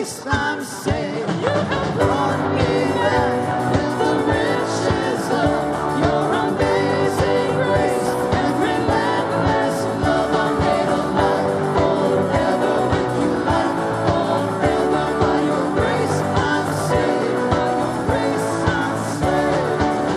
grace I'm saved. You have brought me back with the riches of your amazing grace and relentless love. I'm made alive forever with you, life forever by your grace I'm saved. By your grace I'm saved.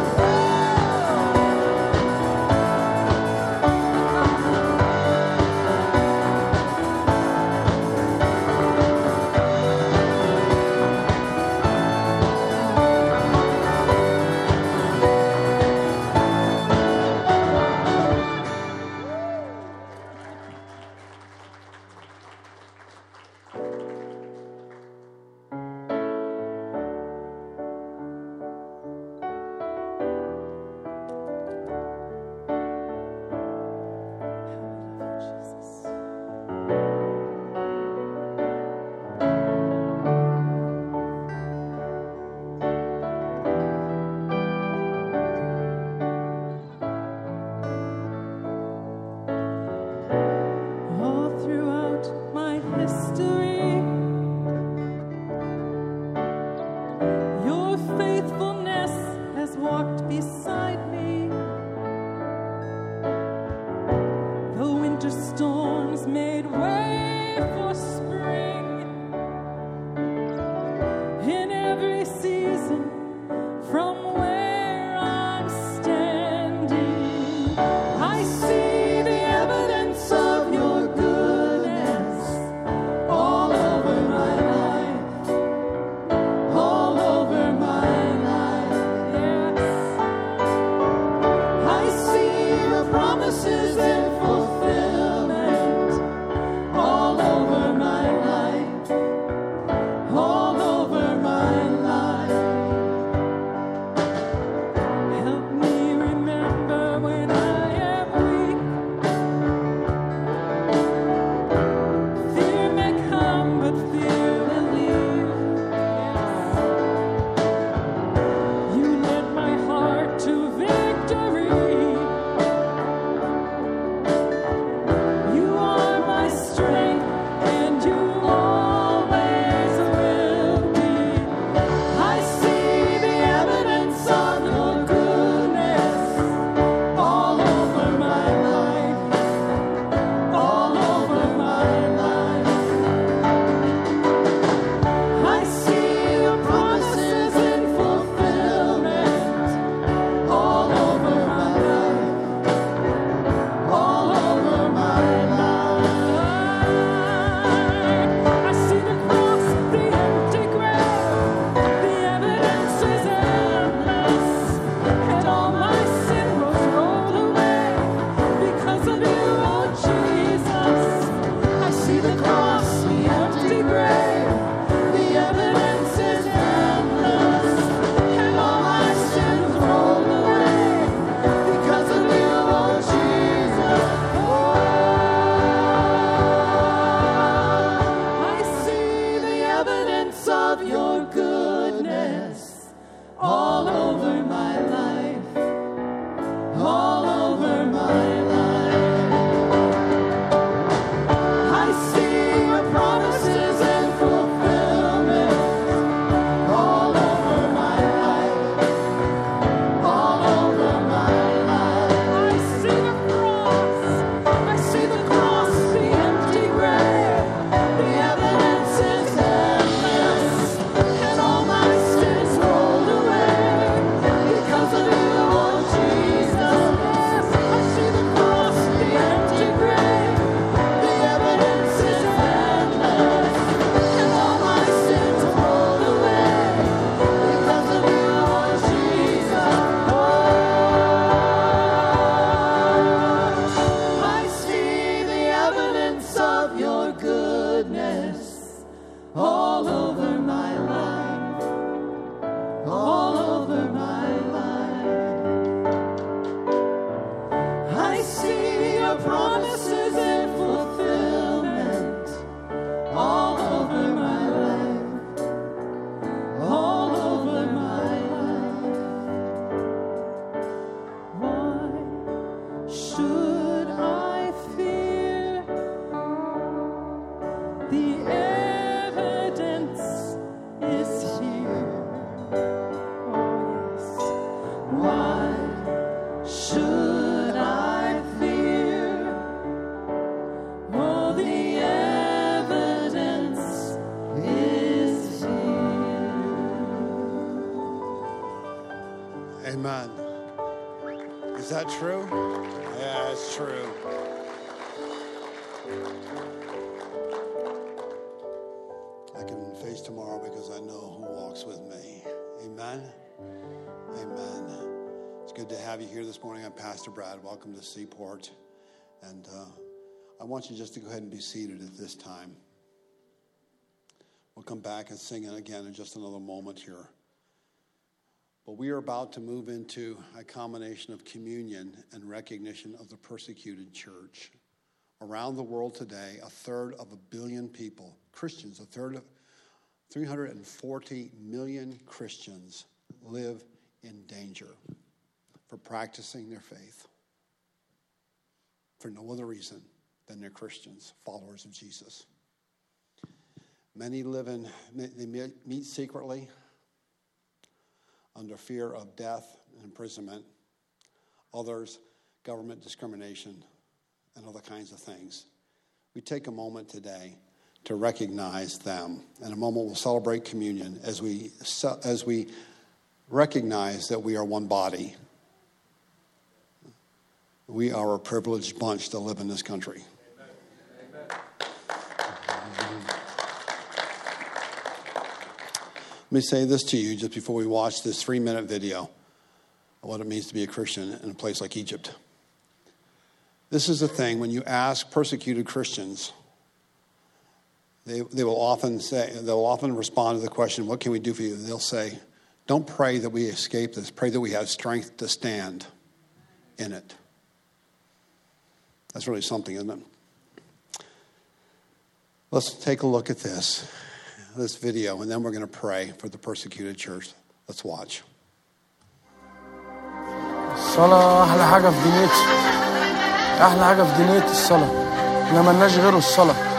All throughout my history, your faithfulness has walked beside me. The winter storms made way for spring. In every season, from where I'm standing, I see the evidence of your goodness all over my life, all over my life. Yes, I see your promises in fulfillment all over my life, all over my life. Help me remember when I am weak. Fear may come, but fear will leave. You led my heart to victory. You are my strength, and you always will be. I see the evidence of your goodness all over my life, all over my life. I see your promises in fulfillment all over my life, all over my life. I see the cross, the empty grave, the evidence is endless, and all my sin was rolled away because of you, oh Jesus. I see the cross, the empty grave, the evidence is endless, and all my sins rolled away because of you, oh Jesus. I see the evidence of your goodness all over my life, all over my life. I see your promises in fulfillment all over my life, all over my life. I see the cross, the empty grave, the evidence is endless, and all my sins rolled away because of you, oh Jesus. Yes, I see the cross, the empty grave, the evidence is endless, and all my sins rolled away because of you, oh Jesus. I see the evidence of your goodness all over my life, all over my life. I see your promises in fulfillment all over my life, all over my life. Why should I fear the evidence Amen. Is that true? Yeah, it's true. I can face tomorrow because I know who walks with me. Amen. Amen. It's good to have you here this morning. I'm Pastor Brad. Welcome to Seaport. And I want you just to go ahead and be seated at this time. We'll come back and sing it again in just another moment here. But we are about to move into a combination of communion and recognition of the persecuted church. Around the world today, 1/3 of a billion people, Christians, 1/3 of 340 million Christians live in danger for practicing their faith for no other reason than they're Christians, followers of Jesus. Many they meet secretly under fear of death and imprisonment. Others, government discrimination and other kinds of things. We take a moment today to recognize them. In a moment, we'll celebrate communion as we recognize that we are one body. We are a privileged bunch to live in this country. Amen. Let me say this to you just before we watch this 3-minute video of what it means to be a Christian in a place like Egypt. This is the thing, when you ask persecuted Christians, they will often respond to the question, what can we do for you? They'll say, don't pray that we escape this. Pray that we have strength to stand in it. That's really something, isn't it? Let's take a look at this video, and then we're going to pray for the persecuted church. Let's watch. الصلاة أحلى حاجة في دنيتي. أحلى حاجة في دنيتي الصلاة. إحنا مالناش غيره الصلاة.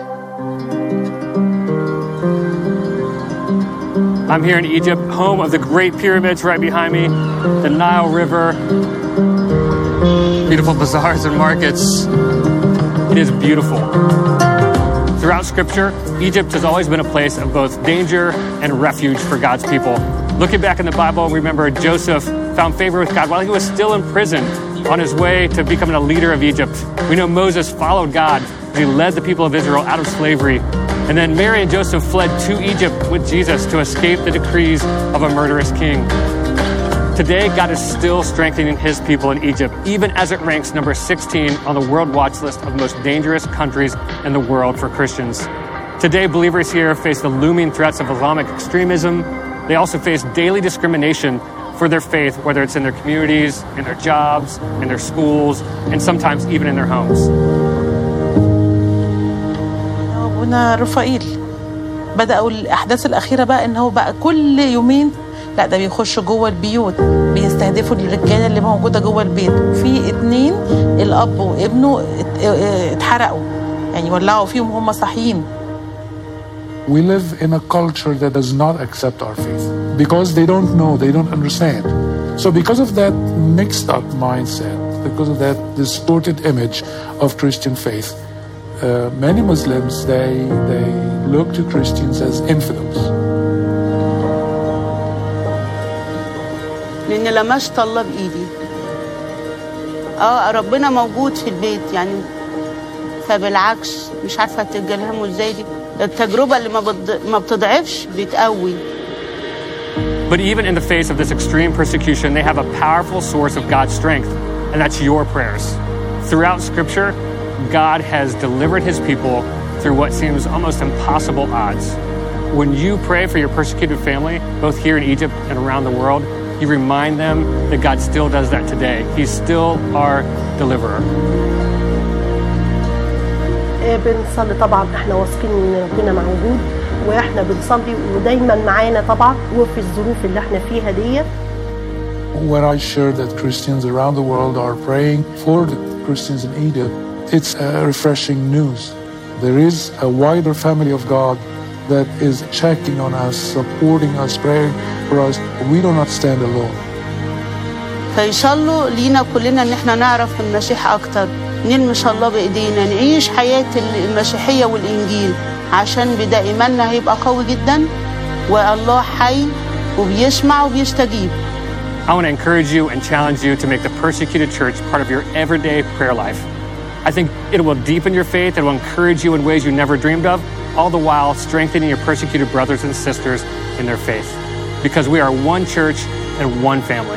I'm here in Egypt, home of the Great Pyramids right behind me, the Nile River, beautiful bazaars and markets. It is beautiful. Throughout Scripture, Egypt has always been a place of both danger and refuge for God's people. Looking back in the Bible, we remember Joseph found favor with God while he was still in prison on his way to becoming a leader of Egypt. We know Moses followed God as he led the people of Israel out of slavery. And then Mary and Joseph fled to Egypt with Jesus to escape the decrees of a murderous king. Today, God is still strengthening his people in Egypt, even as it ranks number 16 on the World Watch list of most dangerous countries in the world for Christians. Today, believers here face the looming threats of Islamic extremism. They also face daily discrimination for their faith, whether it's in their communities, in their jobs, in their schools, and sometimes even in their homes. أبونا رفائيل بدأوا الأحداث الأخيرة بقى إن هو بقى كل يومين لا ده بيخشوا جوه البيوت بيستهدفوا الرجالة اللي موجودة جوه البيت. في 2 الأب وابنه اتحرقوا يعني ولعوا فيهم وهم صاحيين. We live in a culture that does not accept our faith because they don't know, they don't understand. So because of that mixed up mindset, because of that distorted image of Christian faith, many Muslims, they look to Christians as infidels. لأن لمست الله بإيدي. ربنا موجود في البيت يعني فبالعكس مش عارفة تتجلهموا ازاي دي. التجربة اللي ما بتضعفش بتقوي. But even in the face of this extreme persecution, they have a powerful source of God's strength, and that's your prayers. Throughout Scripture, God has delivered his people through what seems almost impossible odds. When you pray for your persecuted family, both here in Egypt and around the world, you remind them that God still does that today. He's still our deliverer. بنصلي طبعا احنا واثقين ان ربنا موجود واحنا بنصلي ودايما معانا طبعا وفي الظروف اللي احنا فيها ديت. When I share that Christians around the world are praying for the Christians in Egypt, it's refreshing news. There is a wider family of God that is checking on us, supporting us, praying for us. We do not stand alone. فيصلوا لينا كلنا ان احنا نعرف المسيح اكتر. نلمس الله بإيدينا نعيش حياة المسيحية والإنجيل عشان بدا إيماننا هيبقى قوي جدا والله حي وبيسمع وبيستجيب. I want to encourage you and challenge you to make the Persecuted Church part of your everyday prayer life. I think it will deepen your faith. It will encourage you in ways you never dreamed of, all the while strengthening your persecuted brothers and sisters in their faith. Because we are one church and one family.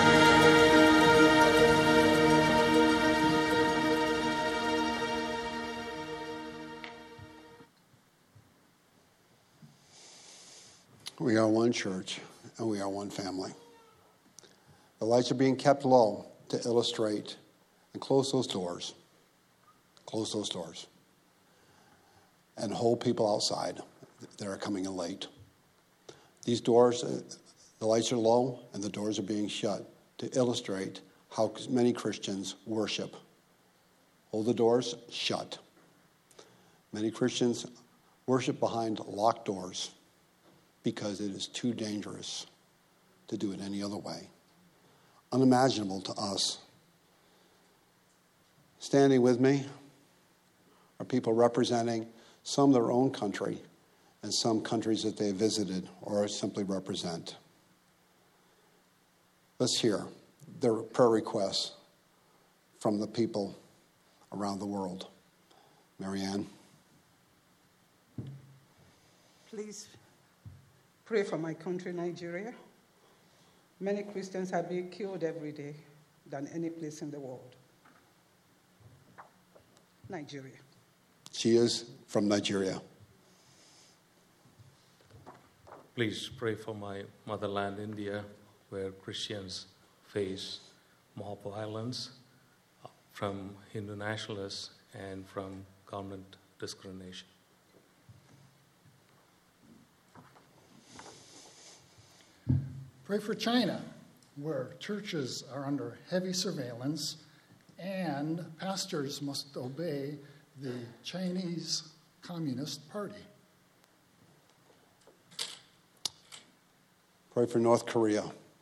We are one church and we are one family. The lights are being kept low to illustrate and close those doors. Close those doors. And hold people outside that are coming in late. These doors, the lights are low and the doors are being shut to illustrate how many Christians worship. Hold the doors shut. Many Christians worship behind locked doors because it is too dangerous to do it any other way. Unimaginable to us. Standing with me are people representing some of their own country and some countries that they visited or simply represent. Let's hear their prayer requests from the people around the world. Marianne. Please pray for my country, Nigeria. Many Christians are being killed every day than any place in the world. Nigeria. She is from Nigeria. Please pray for my motherland, India, where Christians face mob violence from Hindu nationalists and from government discrimination. Pray for China, where churches are under heavy surveillance and pastors must obey the Chinese Communist Party. Pray for North Korea.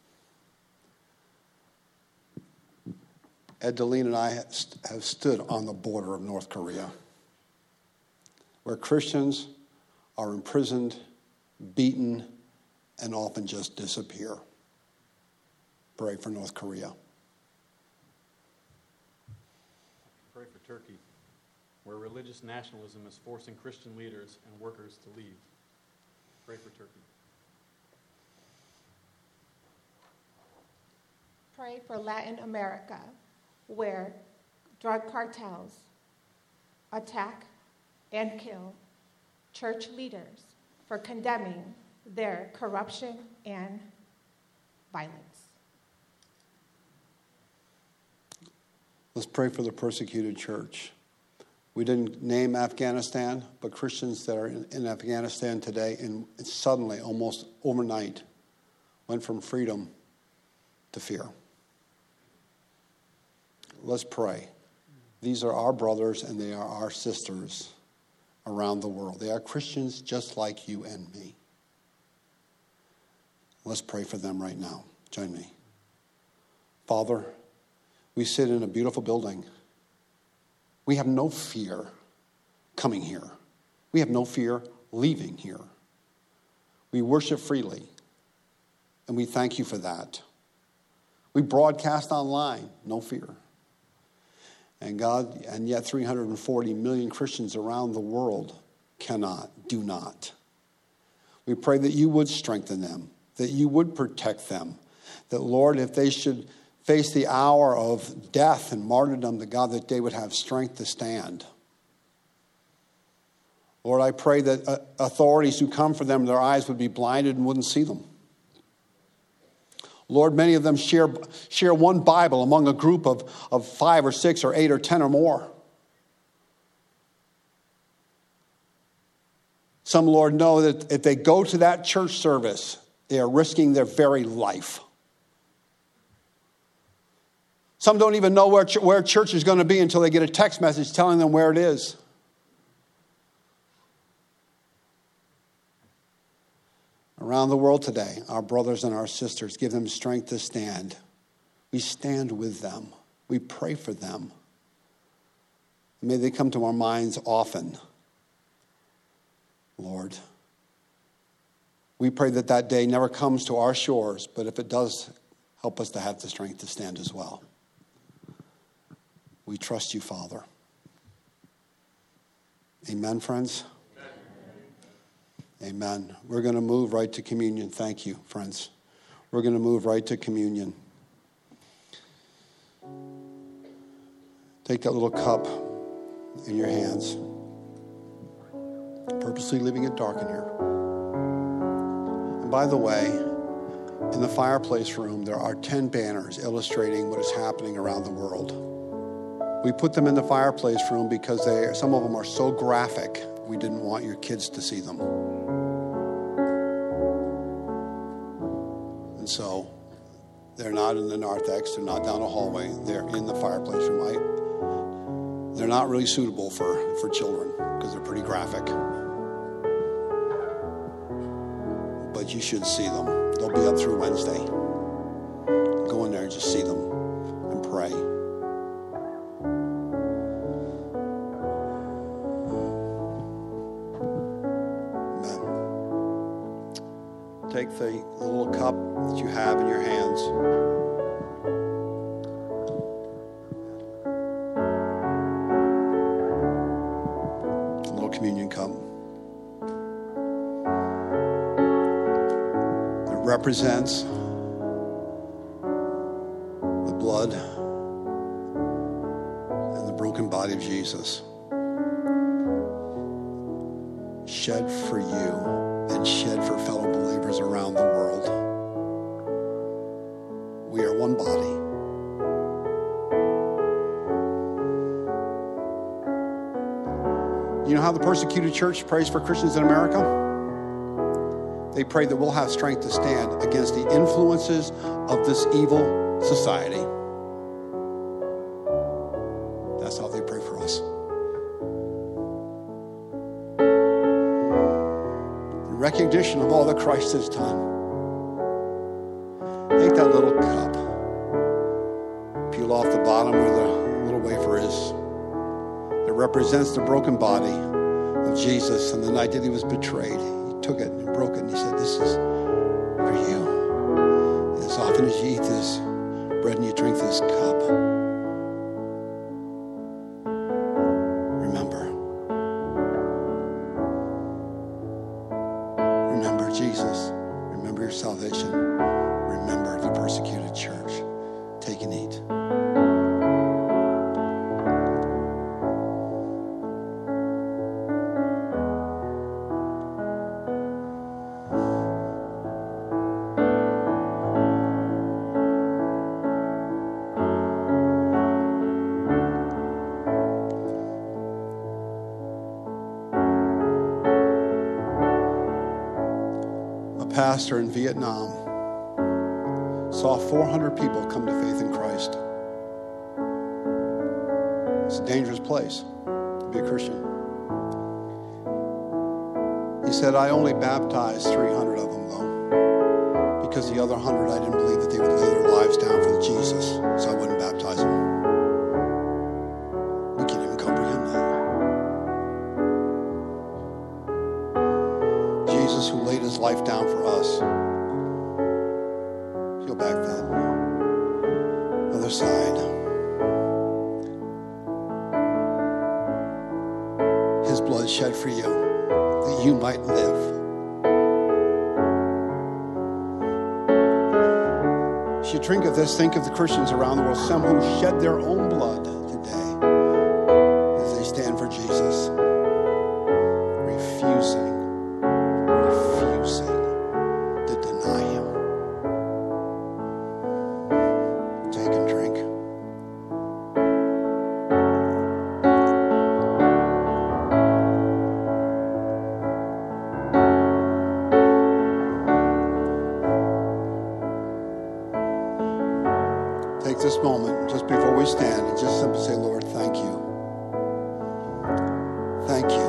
Ed Deline and I have stood on the border of North Korea, where Christians are imprisoned, beaten, and often just disappear. Pray for North Korea. Pray for Turkey, where religious nationalism is forcing Christian leaders and workers to leave. Pray for Turkey. Pray for Latin America, where drug cartels attack and kill church leaders for condemning their corruption and violence. Let's pray for the persecuted church. We didn't name Afghanistan, but Christians that are in Afghanistan today, and suddenly, almost overnight, went from freedom to fear. Let's pray. These are our brothers and they are our sisters around the world. They are Christians just like you and me. Let's pray for them right now. Join me. Father, we sit in a beautiful building. We have no fear coming here. We have no fear leaving here. We worship freely, and we thank you for that. We broadcast online, no fear. And God, and yet 340 million Christians around the world do not. We pray that you would strengthen them, that you would protect them, that, Lord, if they should face the hour of death and martyrdom, that God, that they would have strength to stand. Lord, I pray that authorities who come for them, their eyes would be blinded and wouldn't see them. Lord, many of them share one Bible among a group of 5 or 6 or 8 or 10 or more. Some, Lord, know that if they go to that church service, they are risking their very life. Some don't even know where church is going to be until they get a text message telling them where it is. Around the world today, our brothers and our sisters, give them strength to stand. We stand with them. We pray for them. May they come to our minds often, Lord. We pray that that day never comes to our shores, but if it does, help us to have the strength to stand as well. We trust you, Father. Amen, friends? Amen. We're going to move right to communion. Thank you, friends. We're going to move right to communion. Take that little cup in your hands. Purposely leaving it dark in here. And by the way, in the fireplace room, there are 10 banners illustrating what is happening around the world. We put them in the fireplace room because some of them are so graphic, we didn't want your kids to see them. And so, they're not in the narthex, they're not down a hallway, they're in the fireplace room. They're not really suitable for children because they're pretty graphic. But you should see them. They'll be up through Wednesday. Go in there and just see them and pray. Amen. Take the little cup that you have in your hands. A little communion cup. Represents the blood and the broken body of Jesus shed for you and shed for fellow believers around the world. We are one body. You know how the persecuted church prays for Christians in America? They pray that we'll have strength to stand against the influences of this evil society. That's how they pray for us. In recognition of all that Christ has done, take that little cup, peel off the bottom where the little wafer is. It represents the broken body of Jesus on the night that he was betrayed. Took it and broke it, and he said, "This is for you. And as often as you eat this bread and you drink this cup, remember Jesus. Remember your salvation. Remember the persecuted church. Take and eat." Pastor in Vietnam saw 400 people come to faith in Christ. It's a dangerous place to be a Christian. He said, "I only baptized 300 of them, though, because the other 100, I didn't believe that they would lay their lives down for Jesus, so I wouldn't baptize them." We can't even comprehend that. Jesus, who laid his life down for us. Peel back that other side. His blood shed for you, that you might live. As you drink of this, think of the Christians around the world, some who shed their own blood today as they stand for Jesus, refusing to deny him. Take and drink. Take this moment just before we stand and just simply say, "Lord, thank you. Thank you.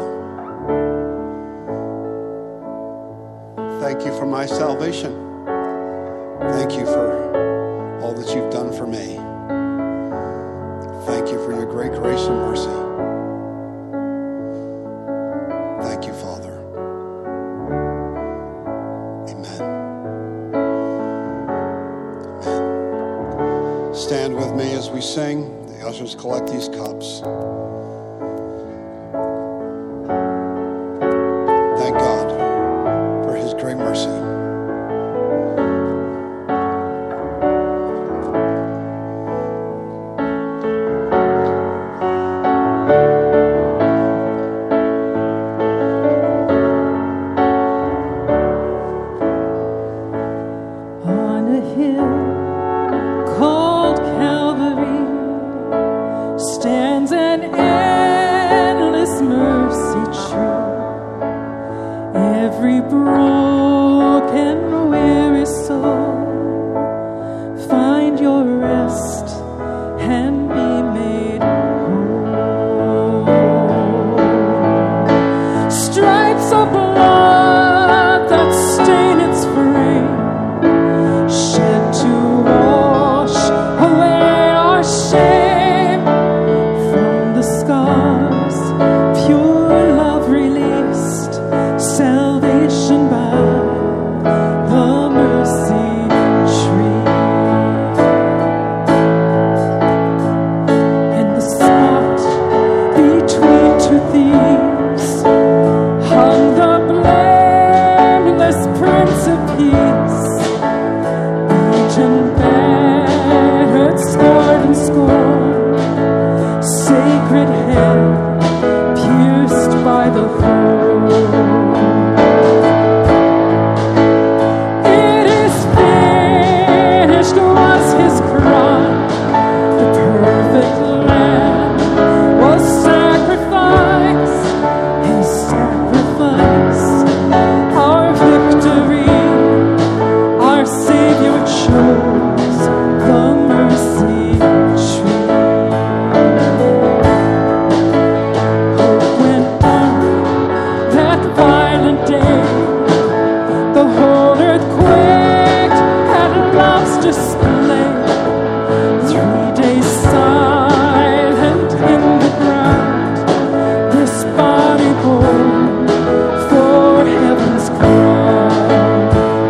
Thank you for my salvation. Thank you for all that you've done for me. Thank you for your great grace and mercy. Thank you, Father." Amen. Amen. as we sing, the ushers collect these cups. Thank God for his great mercy. On a hill called Calvary stands an endless mercy tree. Every broken, weary soul find your rest and be made whole. Stripes of blood that stain its frame, shed to wash away our shame. From the scars, pure love released, salvation by the mercy tree. And the spot between two thieves hung the blameless Prince of Peace. Beaten, battered, scarred, and scorned, sacred head pierced by the thorn. It is finished was his cry. The perfect Lamb was sacrificed. His sacrifice, our victory. Our Savior chose the mercy tree. Hope went on that violent day. The whole earth quaked at love's display. 3 days silent in the ground, this body born for heaven's crown.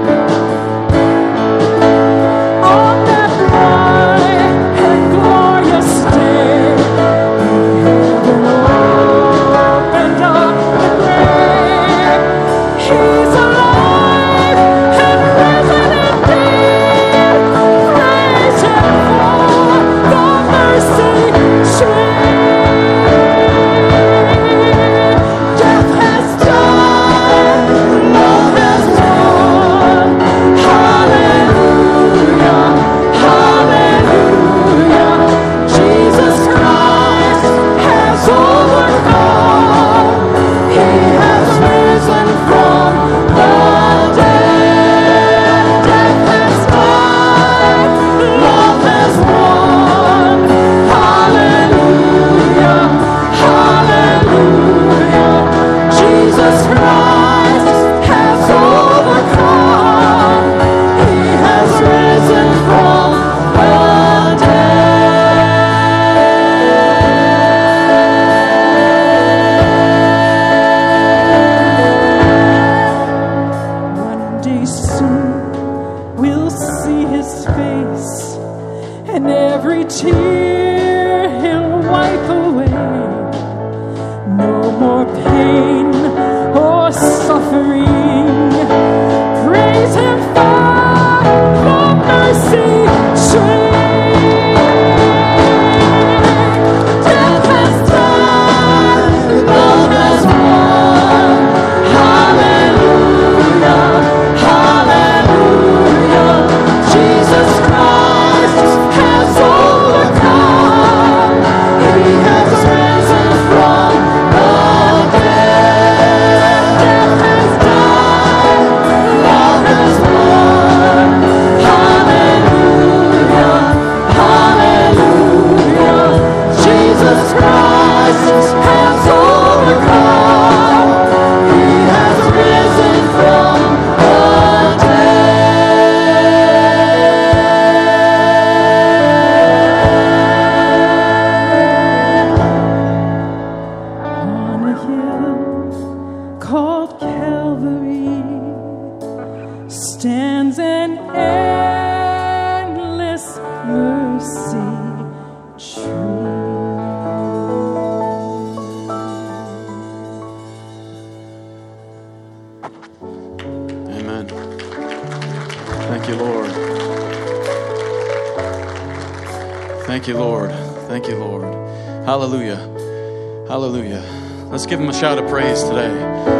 On that bright and glorious day, heaven opened up the grave. He's alive and risen indeed. Praise him for the mercy tree. Death has died, love has won. Hallelujah, hallelujah. Jesus Christ has overcome. He has risen from the dead. Death has died, love has won. Hallelujah, hallelujah. Jesus Christ has overcome. He has risen from the dead. One day soon we'll see his face, and every tear he'll wipe away. No more pain or suffering. Praise him for the mercy tree. Death has died, love has won. Hallelujah, hallelujah. Jesus Christ has overcome. He has risen from the dead. Death has died, love has won. Hallelujah, hallelujah. Jesus Christ has overcome. He has risen from the dead. On a hill called Calvary stands an endless mercy Amen. Thank you, Lord. Thank you, Lord. Thank you, Lord. Hallelujah. Hallelujah. Let's give him a shout of praise today.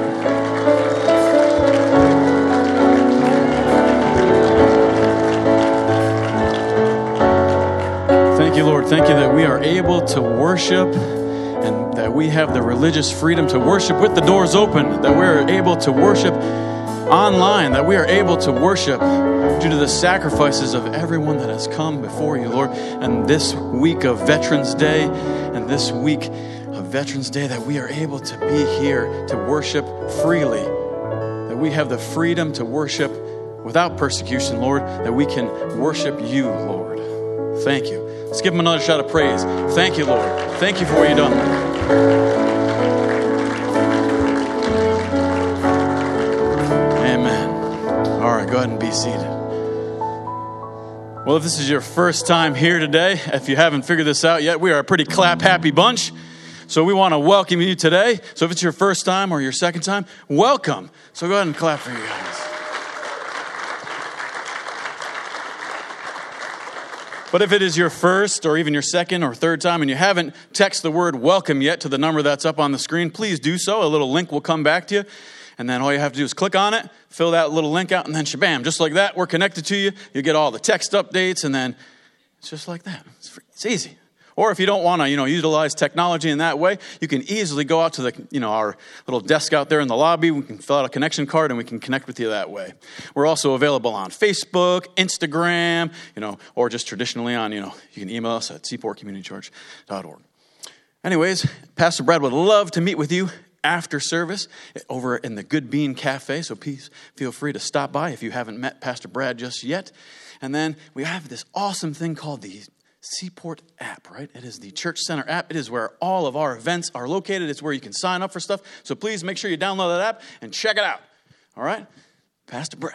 Thank you, Lord. Thank you that we are able to worship and that we have the religious freedom to worship with the doors open, that we are able to worship online, that we are able to worship due to the sacrifices of everyone that has come before you, Lord. And this week of Veterans Day and this week of Veterans Day, that we are able to be here to worship freely, that we have the freedom to worship without persecution, Lord, that we can worship you, Lord. Thank you. Let's give him another shout of praise. Thank you, Lord. Thank you for what you've done. Amen. All right, go ahead and be seated. Well, if this is your first time here today, if you haven't figured this out yet, we are a pretty clap-happy bunch. So we want to welcome you today. So if it's your first time or your second time, welcome. So go ahead and clap for you guys. But if it is your first or even your second or third time and you haven't texted the word welcome yet to the number that's up on the screen, please do so. A little link will come back to you. And then all you have to do is click on it, fill that little link out, and then shabam, just like that, we're connected to you. You get all the text updates, and then it's just like that. It's easy. Or if you don't want to, utilize technology in that way, you can easily go out to the, our little desk out there in the lobby. We can fill out a connection card and we can connect with you that way. We're also available on Facebook, Instagram, or just traditionally on, you can email us at seaportcommunitychurch.org. Anyways, Pastor Brad would love to meet with you after service over in the Good Bean Cafe. So please feel free to stop by if you haven't met Pastor Brad just yet. And then we have this awesome thing called the Seaport app, right? It is the Church Center app. It is where all of our events are located. It's where you can sign up for stuff. So please make sure you download that app and check it out. All right? Pastor Brad.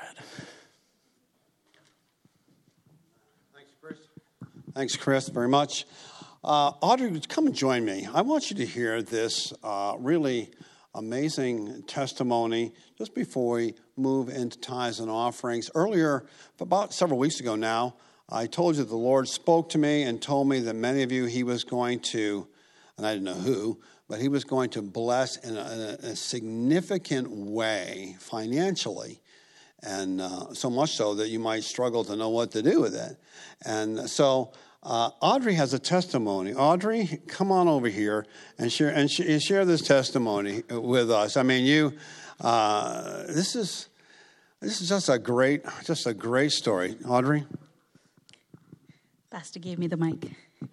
Thanks, Chris, very much. Audrey, come and join me. I want you to hear this really amazing testimony just before we move into tithes and offerings. Earlier, about several weeks ago now, I told you the Lord spoke to me and told me that many of you he was going to, and I didn't know who, but he was going to bless in a significant way financially. And so much so that you might struggle to know what to do with it. And so Audrey has a testimony. Audrey, come on over here and share this testimony with us. I mean, this is just a great story. Audrey? Pastor gave me the mic.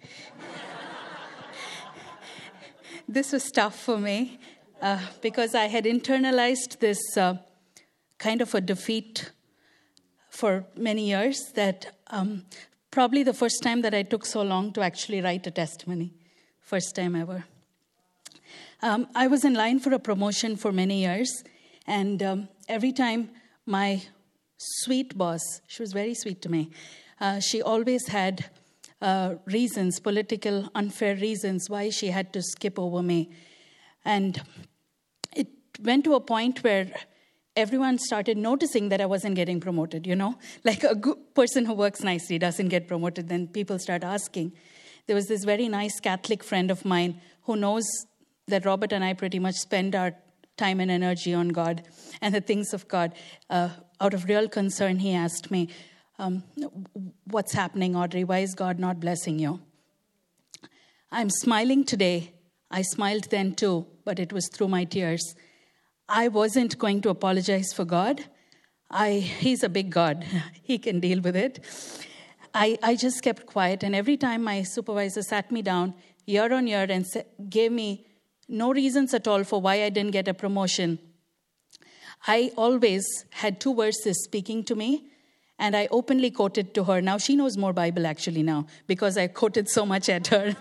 This was tough for me because I had internalized this kind of a defeat for many years that probably the first time that I took so long to actually write a testimony. First time ever. I was in line for a promotion for many years, and every time my sweet boss, she was very sweet to me, she always had reasons, political, unfair reasons why she had to skip over me. And it went to a point where everyone started noticing that I wasn't getting promoted, Like a good person who works nicely doesn't get promoted, then people start asking. There was this very nice Catholic friend of mine who knows that Robert and I pretty much spend our time and energy on God and the things of God. Out of real concern, he asked me, what's happening, Audrey? Why is God not blessing you? I'm smiling today. I smiled then too, but it was through my tears. I wasn't going to apologize for God. He's a big God. He can deal with it. I just kept quiet. And every time my supervisor sat me down year on year and gave me no reasons at all for why I didn't get a promotion, I always had two verses speaking to me. And I openly quoted to her. Now, she knows more Bible actually now because I quoted so much at her.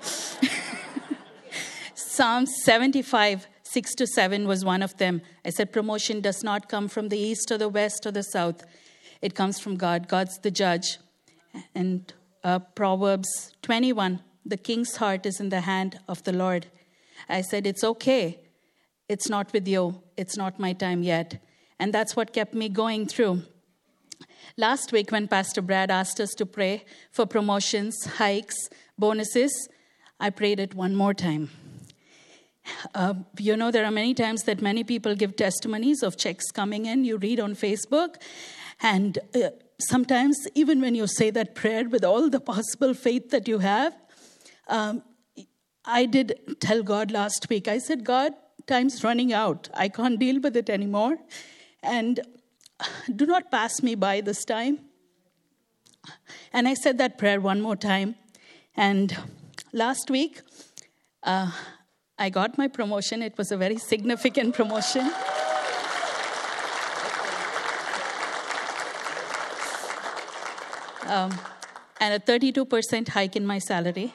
Psalm 75, 6-7 was one of them. I said, promotion does not come from the east or the west or the south. It comes from God. God's the judge. And Proverbs 21, the king's heart is in the hand of the Lord. I said, it's okay it's not with you. It's not my time yet. And that's what kept me going through. Last week, when Pastor Brad asked us to pray for promotions, hikes, bonuses, I prayed it one more time. There are many times that many people give testimonies of checks coming in. You read on Facebook. And sometimes, even when you say that prayer with all the possible faith that you have, I did tell God last week, I said, God, time's running out. I can't deal with it anymore. And do not pass me by this time. And I said that prayer one more time. And last week, I got my promotion. It was a very significant promotion. And a 32% hike in my salary.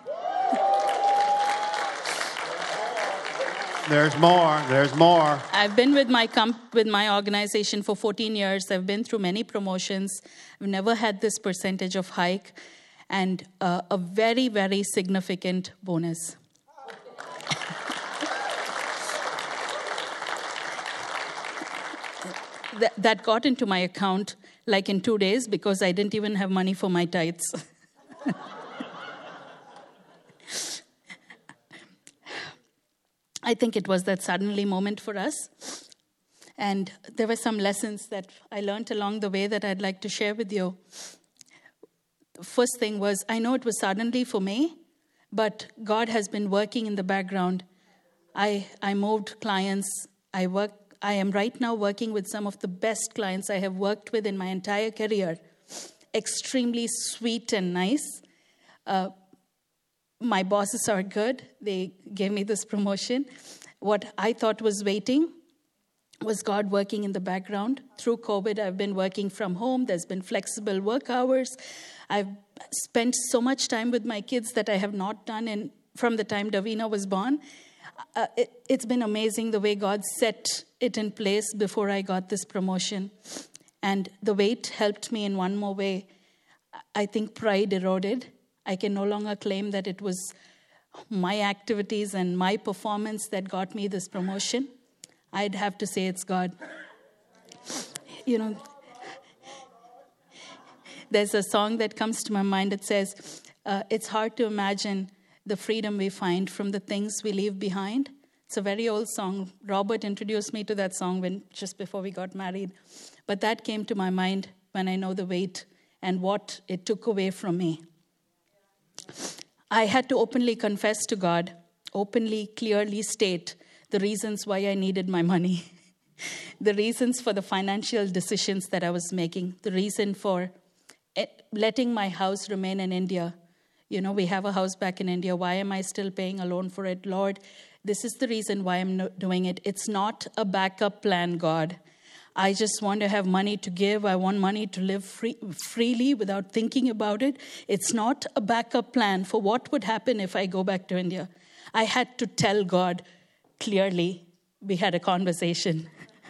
There's more. There's more. I've been with my organization for 14 years. I've been through many promotions. I've never had this percentage of hike, and a very, very significant bonus. That got into my account like in 2 days because I didn't even have money for my tithes. I think it was that suddenly moment for us. And there were some lessons that I learned along the way that I'd like to share with you. The first thing was, I know it was suddenly for me, but God has been working in the background. I moved clients. I am right now working with some of the best clients I have worked with in my entire career. Extremely sweet and nice. My bosses are good. They gave me this promotion. What I thought was waiting was God working in the background. Through COVID, I've been working from home. There's been flexible work hours. I've spent so much time with my kids that I have not done from the time Davina was born. It's been amazing the way God set it in place before I got this promotion. And the wait helped me in one more way. I think pride eroded. I can no longer claim that it was my activities and my performance that got me this promotion. I'd have to say it's God. There's a song that comes to my mind. It says, it's hard to imagine the freedom we find from the things we leave behind. It's a very old song. Robert introduced me to that song just before we got married. But that came to my mind when I know the weight and what it took away from me. I had to openly confess to God, openly, clearly state the reasons why I needed my money, the reasons for the financial decisions that I was making, the reason for letting my house remain in India. We have a house back in India. Why am I still paying a loan for it? Lord, this is the reason why I'm doing it. It's not a backup plan, God. I just want to have money to give. I want money to live freely without thinking about it. It's not a backup plan for what would happen if I go back to India. I had to tell God clearly. We had a conversation.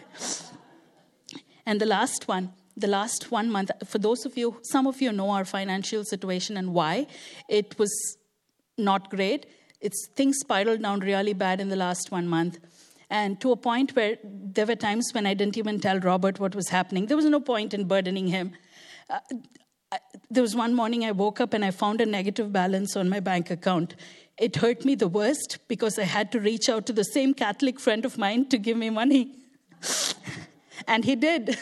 And the last 1 month, for those of you, some of you know our financial situation and why. It was not great. Things spiraled down really bad in the last 1 month. And to a point where there were times when I didn't even tell Robert what was happening. There was no point in burdening him. There was one morning I woke up and I found a negative balance on my bank account. It hurt me the worst because I had to reach out to the same Catholic friend of mine to give me money. And he did.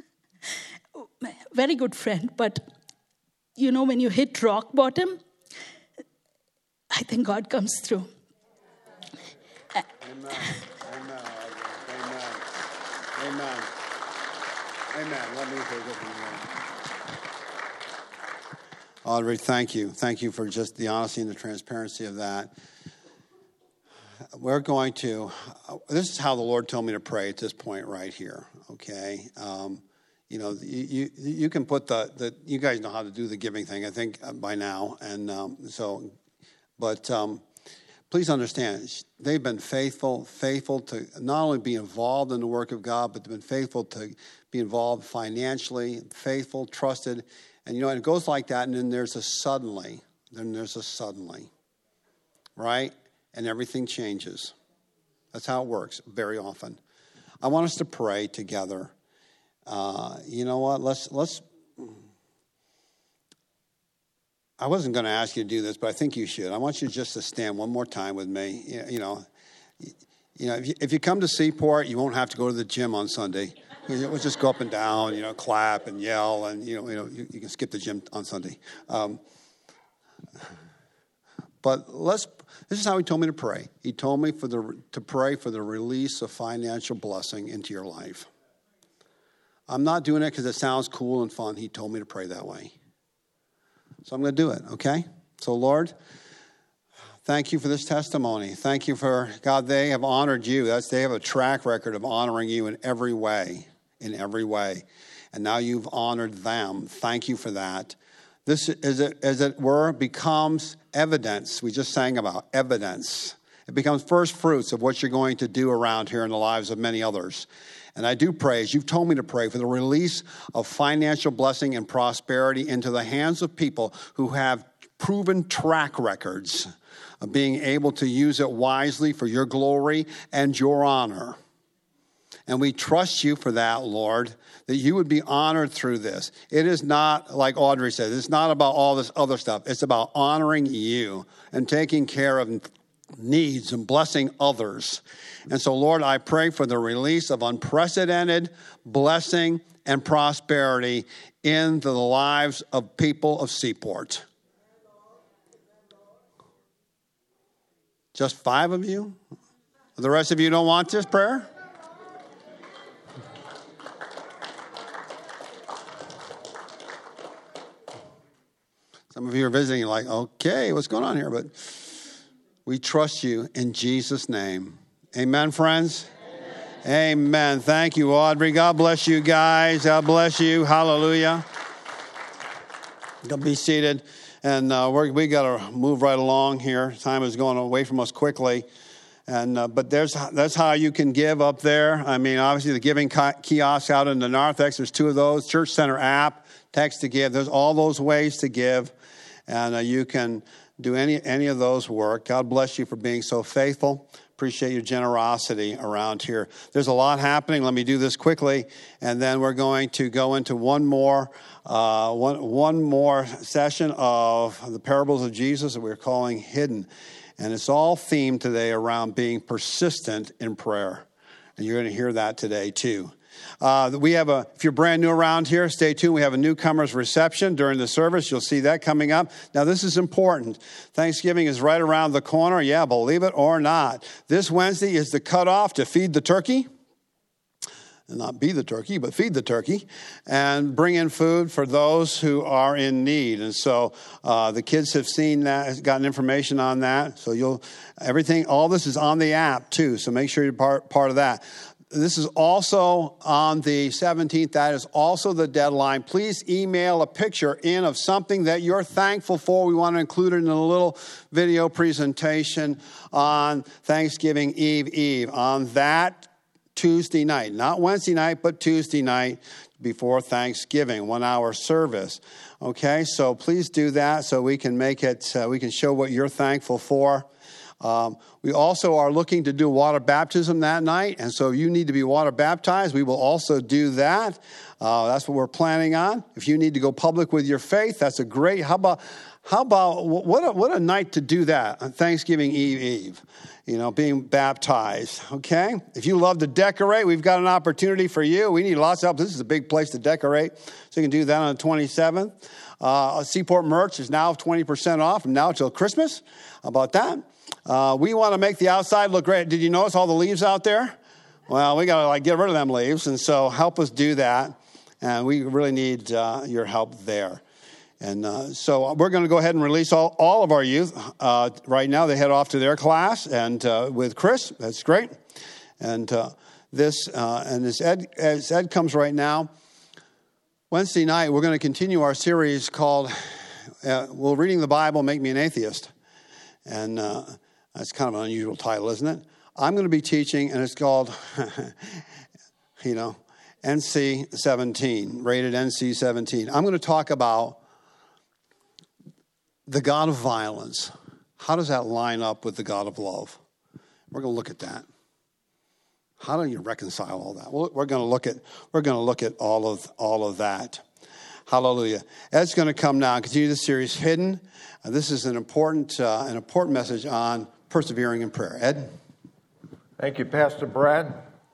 Very good friend. But, when you hit rock bottom, I think God comes through. Amen. Let me take it from here. Audrey, thank you. Thank you for just the honesty and the transparency of that. This is how the Lord told me to pray at this point right here, okay? You can put you guys know how to do the giving thing, I think, by now. And please understand, they've been faithful to not only be involved in the work of God, but they've been faithful to be involved financially, faithful, trusted. And, it goes like that, and then there's a suddenly, right? And everything changes. That's how it works very often. I want us to pray together. You know what? Let's. I wasn't going to ask you to do this, but I think you should. I want you just to stand one more time with me. You know, if you come to Seaport, you won't have to go to the gym on Sunday. We'll just go up and down, clap and yell, and you can skip the gym on Sunday. But this is how he told me to pray. He told me to pray for the release of financial blessing into your life. I'm not doing it because it sounds cool and fun. He told me to pray that way. So I'm going to do it, okay? So, Lord, thank you for this testimony. Thank you for, God, they have honored you. They have a track record of honoring you in every way. And now you've honored them. Thank you for that. This, as it were, becomes evidence. We just sang about evidence. It becomes first fruits of what you're going to do around here in the lives of many others. And I do pray, as you've told me to pray, for the release of financial blessing and prosperity into the hands of people who have proven track records of being able to use it wisely for your glory and your honor. And we trust you for that, Lord, that you would be honored through this. It is not, like Audrey said, it's not about all this other stuff. It's about honoring you and taking care of needs and blessing others. And so, Lord, I pray for the release of unprecedented blessing and prosperity into the lives of people of Seaport. Just 5 of you? The rest of you don't want this prayer? Some of you are visiting like, okay, what's going on here? But we trust you in Jesus' name. Amen, friends? Amen. Thank you, Audrey. God bless you guys. God bless you. Hallelujah. Go be seated. And we got to move right along here. Time is going away from us quickly. And but that's how you can give up there. I mean, obviously the giving kiosks out in the narthex, there's 2 of those. Church Center app, text to give. There's all those ways to give. And you can do any of those work. God bless you for being so faithful. Appreciate your generosity around here. There's a lot happening. Let me do this quickly, and then we're going to go into one more session of the parables of Jesus that we're calling Hidden. And it's all themed today around being persistent in prayer. And you're going to hear that today too. If you're brand new around here, stay tuned. We have a newcomers reception during the service. You'll see that coming up. Now, this is important. Thanksgiving is right around the corner. Yeah, believe it or not. This Wednesday is the cutoff to feed the turkey. And not be the turkey, but feed the turkey. And bring in food for those who are in need. And so the kids have seen that, gotten information on that. So all this is on the app too. So make sure you're part of that. This is also on the 17th. That is also the deadline. Please email a picture in of something that you're thankful for. We want to include it in a little video presentation on Thanksgiving Eve on that Tuesday night. Not Wednesday night, but Tuesday night before Thanksgiving, 1-hour service. Okay, so please do that so we can make it, we can show what you're thankful for. We also are looking to do water baptism that night, and so you need to be water baptized. We will also do that. That's what we're planning on. If you need to go public with your faith, that's a great. How about what a night to do that on Thanksgiving Eve? Being baptized. Okay. If you love to decorate, we've got an opportunity for you. We need lots of help. This is a big place to decorate, so you can do that on the 27th. Seaport merch is now 20% off from now till Christmas. How about that? We want to make the outside look great. Did you notice all the leaves out there? Well, we got to get rid of them leaves, and so help us do that. And we really need your help there. And so we're going to go ahead and release all of our youth. Right now, they head off to their class, and with Chris, that's great. And as Ed comes right now, Wednesday night, we're going to continue our series called "Will Reading the Bible Make Me an Atheist?" And that's kind of an unusual title, isn't it? I'm going to be teaching, and it's called, NC-17, rated NC-17. I'm going to talk about the God of violence. How does that line up with the God of love? We're going to look at that. How do you reconcile all that? Well, we're going to look at all of that. Hallelujah. Ed's going to come now and continue the series, Hidden. This is an important message on persevering in prayer. Ed? Thank you, Pastor Brad.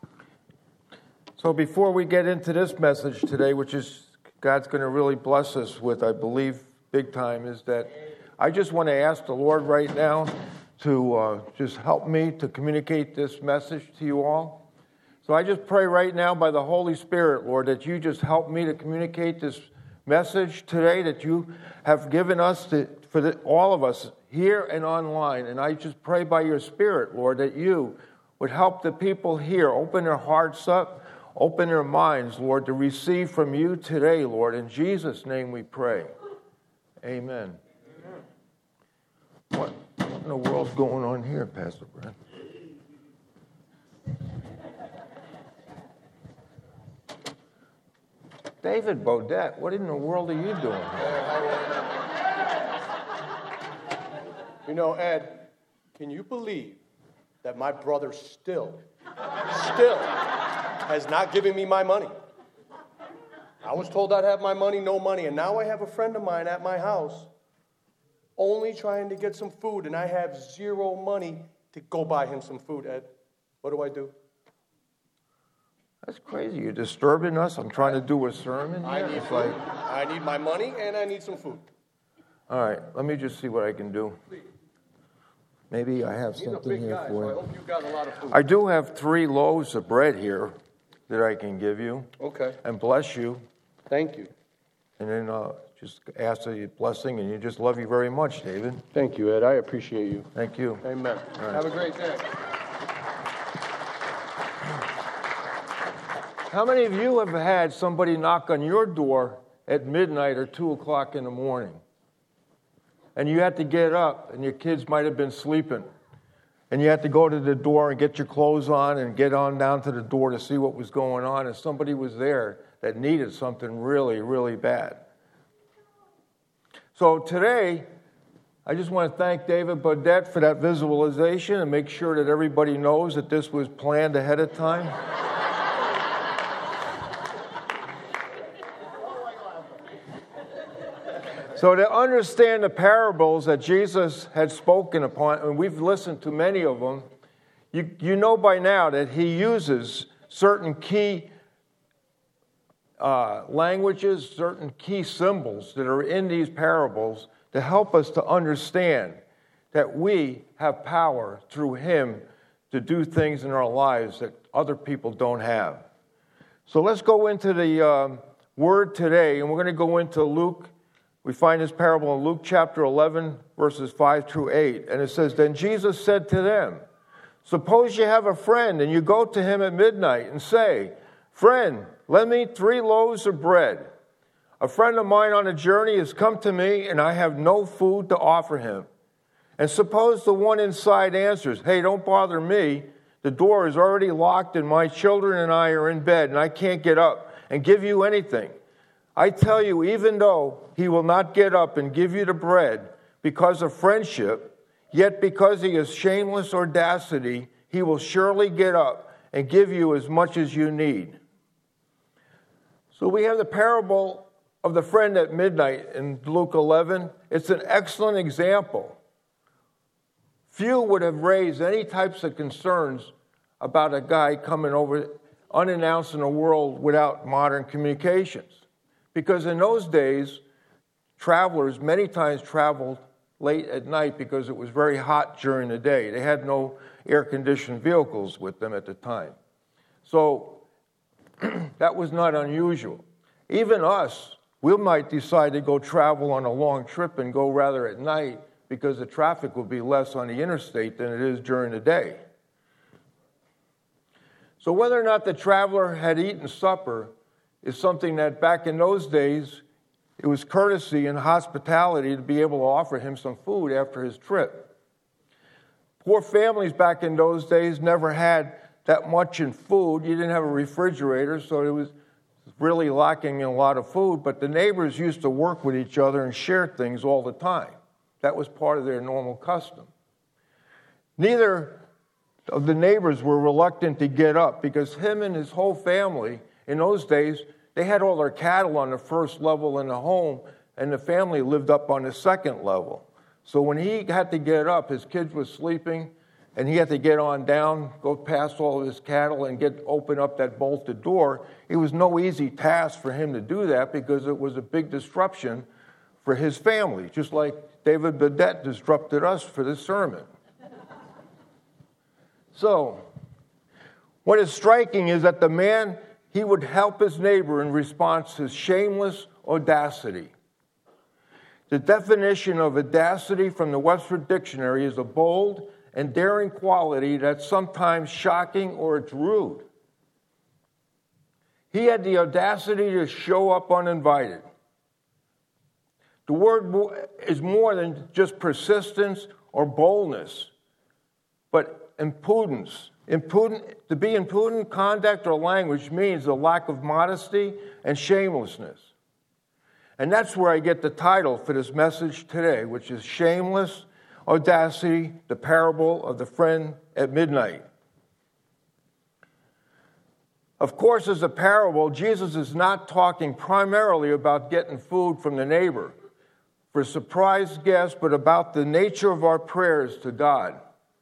So before we get into this message today, which is God's going to really bless us with, I believe, big time, is that I just want to ask the Lord right now to just help me to communicate this message to you all. So I just pray right now by the Holy Spirit, Lord, that you just help me to communicate this message today that you have given us for all of us here and online. And I just pray by your Spirit, Lord, that you would help the people here open their hearts up, open their minds, Lord, to receive from you today, Lord. In Jesus' name we pray. Amen. What in the world's going on here, Pastor Brad? David Bodette, what in the world are you doing here? You know, Ed, can you believe that my brother still has not given me my money? I was told I'd have my money, no money, and now I have a friend of mine at my house only trying to get some food, and I have zero money to go buy him some food, Ed. What do I do? That's crazy. You're disturbing us. I'm trying to do a sermon here. I need my money, and I need some food. All right, let me just see what I can do. Maybe I have something here for you. I hope you got a lot of food. I do have 3 loaves of bread here that I can give you. Okay. And bless you. Thank you. And then just ask a blessing, and you just love you very much, David. Thank you, Ed. I appreciate you. Thank you. Amen. Right. Have a great day. How many of you have had somebody knock on your door at midnight or 2 o'clock in the morning? And you had to get up, and your kids might have been sleeping. And you had to go to the door and get your clothes on and get on down to the door to see what was going on. And somebody was there that needed something really, really bad. So today, I just want to thank David Bodette for that visualization and make sure that everybody knows that this was planned ahead of time. So to understand the parables that Jesus had spoken upon, and we've listened to many of them, you know by now that he uses certain key languages, certain key symbols that are in these parables to help us to understand that we have power through him to do things in our lives that other people don't have. So let's go into the word today, and we're going to go into Luke. We find this parable in Luke chapter 11, verses 5 through 8. And it says, "Then Jesus said to them, 'Suppose you have a friend, and you go to him at midnight and say, "Friend, lend me 3 loaves of bread. A friend of mine on a journey has come to me, and I have no food to offer him." And suppose the one inside answers, "Hey, don't bother me. The door is already locked, and my children and I are in bed, and I can't get up and give you anything." I tell you, even though he will not get up and give you the bread because of friendship, yet because he has shameless audacity, he will surely get up and give you as much as you need. So we have the parable of the friend at midnight in Luke 11. It's an excellent example. Few would have raised any types of concerns about a guy coming over unannounced in a world without modern communications. Because in those days, travelers many times traveled late at night because it was very hot during the day. They had no air-conditioned vehicles with them at the time. So that was not unusual. Even us, we might decide to go travel on a long trip and go rather at night because the traffic will be less on the interstate than it is during the day. So whether or not the traveler had eaten supper is something that back in those days, it was courtesy and hospitality to be able to offer him some food after his trip. Poor families back in those days never had that much in food. You didn't have a refrigerator, so it was really lacking in a lot of food, but the neighbors used to work with each other and share things all the time. That was part of their normal custom. Neither of the neighbors were reluctant to get up because him and his whole family, in those days, they had all their cattle on the first level in the home, and the family lived up on the second level. So when he had to get up, his kids were sleeping, and he had to get on down, go past all of his cattle, and open up that bolted door. It was no easy task for him to do that because it was a big disruption for his family, just like David Bedette disrupted us for this sermon. So, what is striking is that the man, he would help his neighbor in response to shameless audacity. The definition of audacity from the Webster Dictionary is a bold and daring quality that's sometimes shocking or it's rude. He had the audacity to show up uninvited. The word is more than just persistence or boldness, but impudence. To be impudent conduct or language means a lack of modesty and shamelessness. And that's where I get the title for this message today, which is Shameless Audacity, the Parable of the Friend at Midnight. Of course, as a parable, Jesus is not talking primarily about getting food from the neighbor for surprise guests, but about the nature of our prayers to God.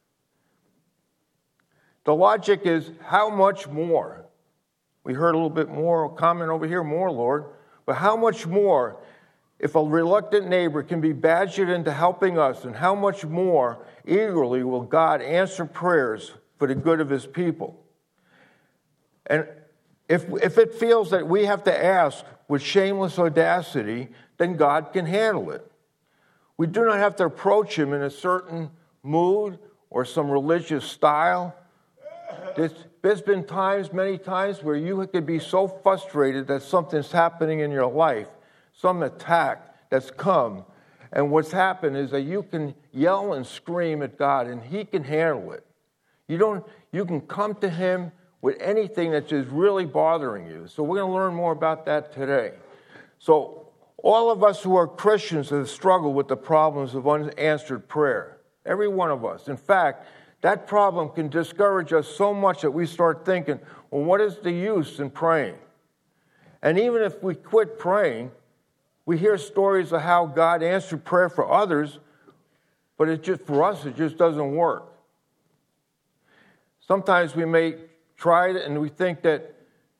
The logic is, how much more? We heard a little bit more, comment over here, more, Lord. But how much more if a reluctant neighbor can be badgered into helping us, and how much more eagerly will God answer prayers for the good of his people? And if it feels that we have to ask with shameless audacity, then God can handle it. We do not have to approach him in a certain mood or some religious style. There's been many times, where you could be so frustrated that something's happening in your life, some attack that's come, and what's happened is that you can yell and scream at God, and he can handle it. You can come to him with anything that's just really bothering you. So we're going to learn more about that today. So all of us who are Christians have struggled with the problems of unanswered prayer. Every one of us. In fact, that problem can discourage us so much that we start thinking, well, what is the use in praying? And even if we quit praying, we hear stories of how God answered prayer for others, but for us, it just doesn't work. Sometimes we may try it and we think that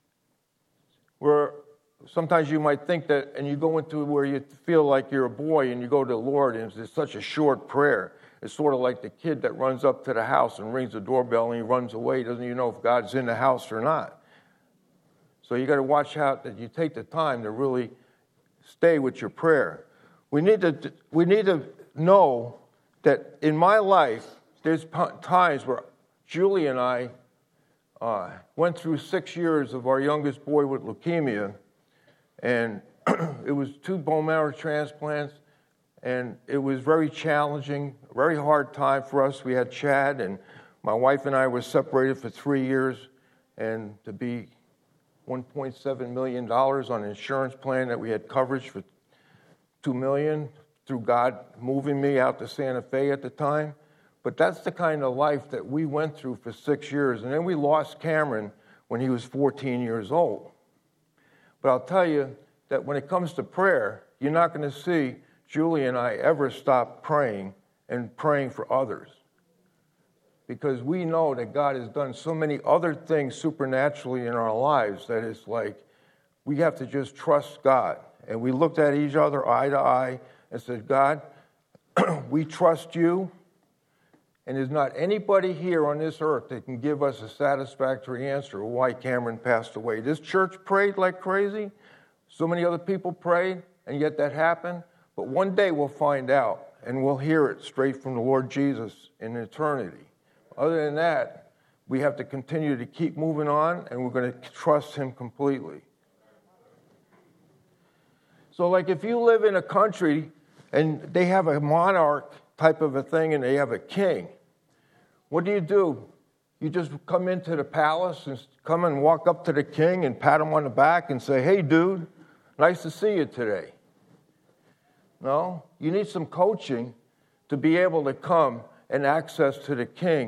sometimes you might think that, and you go into where you feel like you're a boy and you go to the Lord and it's such a short prayer. It's sort of like the kid that runs up to the house and rings the doorbell and he runs away. He doesn't even know if God's in the house or not. So you got to watch out that you take the time to really stay with your prayer. We need to know that in my life, there's times where Julie and I went through 6 years of our youngest boy with leukemia, and it was 2 bone marrow transplants. And it was very challenging, very hard time for us. We had Chad, and my wife and I were separated for 3 years. And to be $1.7 million on an insurance plan that we had coverage for $2 million through God moving me out to Santa Fe at the time. But that's the kind of life that we went through for 6 years. And then we lost Cameron when he was 14 years old. But I'll tell you that when it comes to prayer, you're not going to see Julie and I ever stop praying and praying for others, because we know that God has done so many other things supernaturally in our lives that it's like we have to just trust God. And we looked at each other eye to eye and said, God, we trust you, and there's not anybody here on this earth that can give us a satisfactory answer of why Cameron passed away. This church prayed like crazy. So many other people prayed, and yet that happened. But one day we'll find out, and we'll hear it straight from the Lord Jesus in eternity. Other than that, we have to continue to keep moving on, and we're going to trust him completely. So like if you live in a country and they have a monarch type of a thing and they have a king, what do? You just come into the palace and come and walk up to the king and pat him on the back and say, hey, dude, nice to see you today. No, you need some coaching to be able to come and access to the king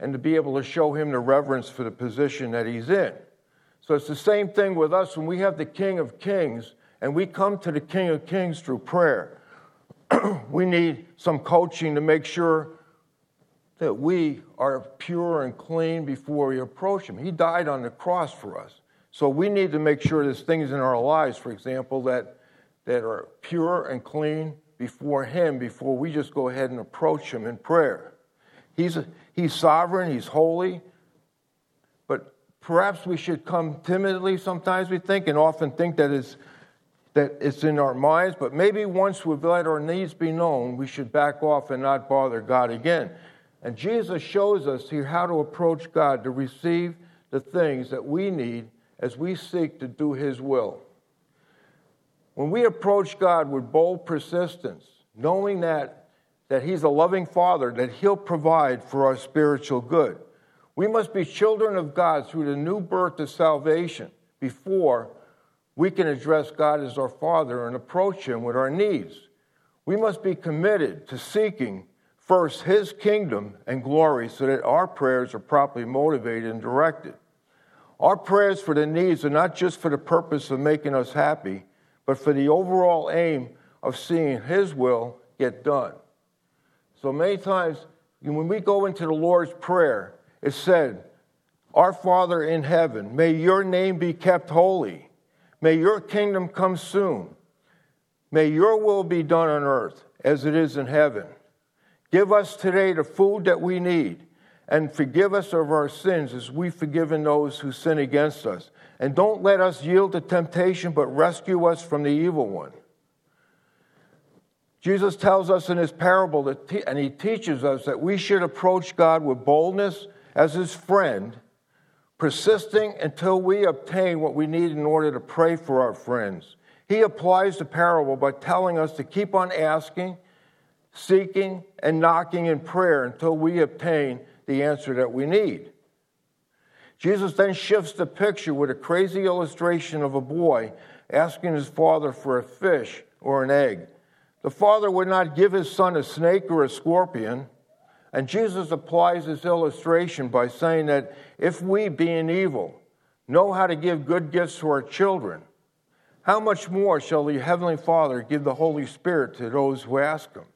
and to be able to show him the reverence for the position that he's in. So it's the same thing with us when we have the King of Kings and we come to the King of Kings through prayer. We need some coaching to make sure that we are pure and clean before we approach him. He died on the cross for us. So we need to make sure there's things in our lives, for example, that are pure and clean before him before we just go ahead and approach him in prayer. He's sovereign, he's holy, but perhaps we should come timidly sometimes, we think, and often think that it's in our minds, but maybe once we've let our needs be known, we should back off and not bother God again. And Jesus shows us here how to approach God to receive the things that we need as we seek to do his will. When we approach God with bold persistence, knowing that he's a loving Father, that he'll provide for our spiritual good, we must be children of God through the new birth of salvation before we can address God as our Father and approach him with our needs. We must be committed to seeking first his kingdom and glory so that our prayers are properly motivated and directed. Our prayers for the needs are not just for the purpose of making us happy, but for the overall aim of seeing his will get done. So many times when we go into the Lord's Prayer, it said, "Our Father in heaven, may your name be kept holy. May your kingdom come soon. May your will be done on earth as it is in heaven. Give us today the food that we need, and forgive us of our sins as we've forgiven those who sin against us. And don't let us yield to temptation, but rescue us from the evil one." Jesus tells us in his parable, and he teaches us that we should approach God with boldness as his friend, persisting until we obtain what we need in order to pray for our friends. He applies the parable by telling us to keep on asking, seeking, and knocking in prayer until we obtain the answer that we need. Jesus then shifts the picture with a crazy illustration of a boy asking his father for a fish or an egg. The father would not give his son a snake or a scorpion, and Jesus applies this illustration by saying that if we, being evil, know how to give good gifts to our children, how much more shall the Heavenly Father give the Holy Spirit to those who ask him?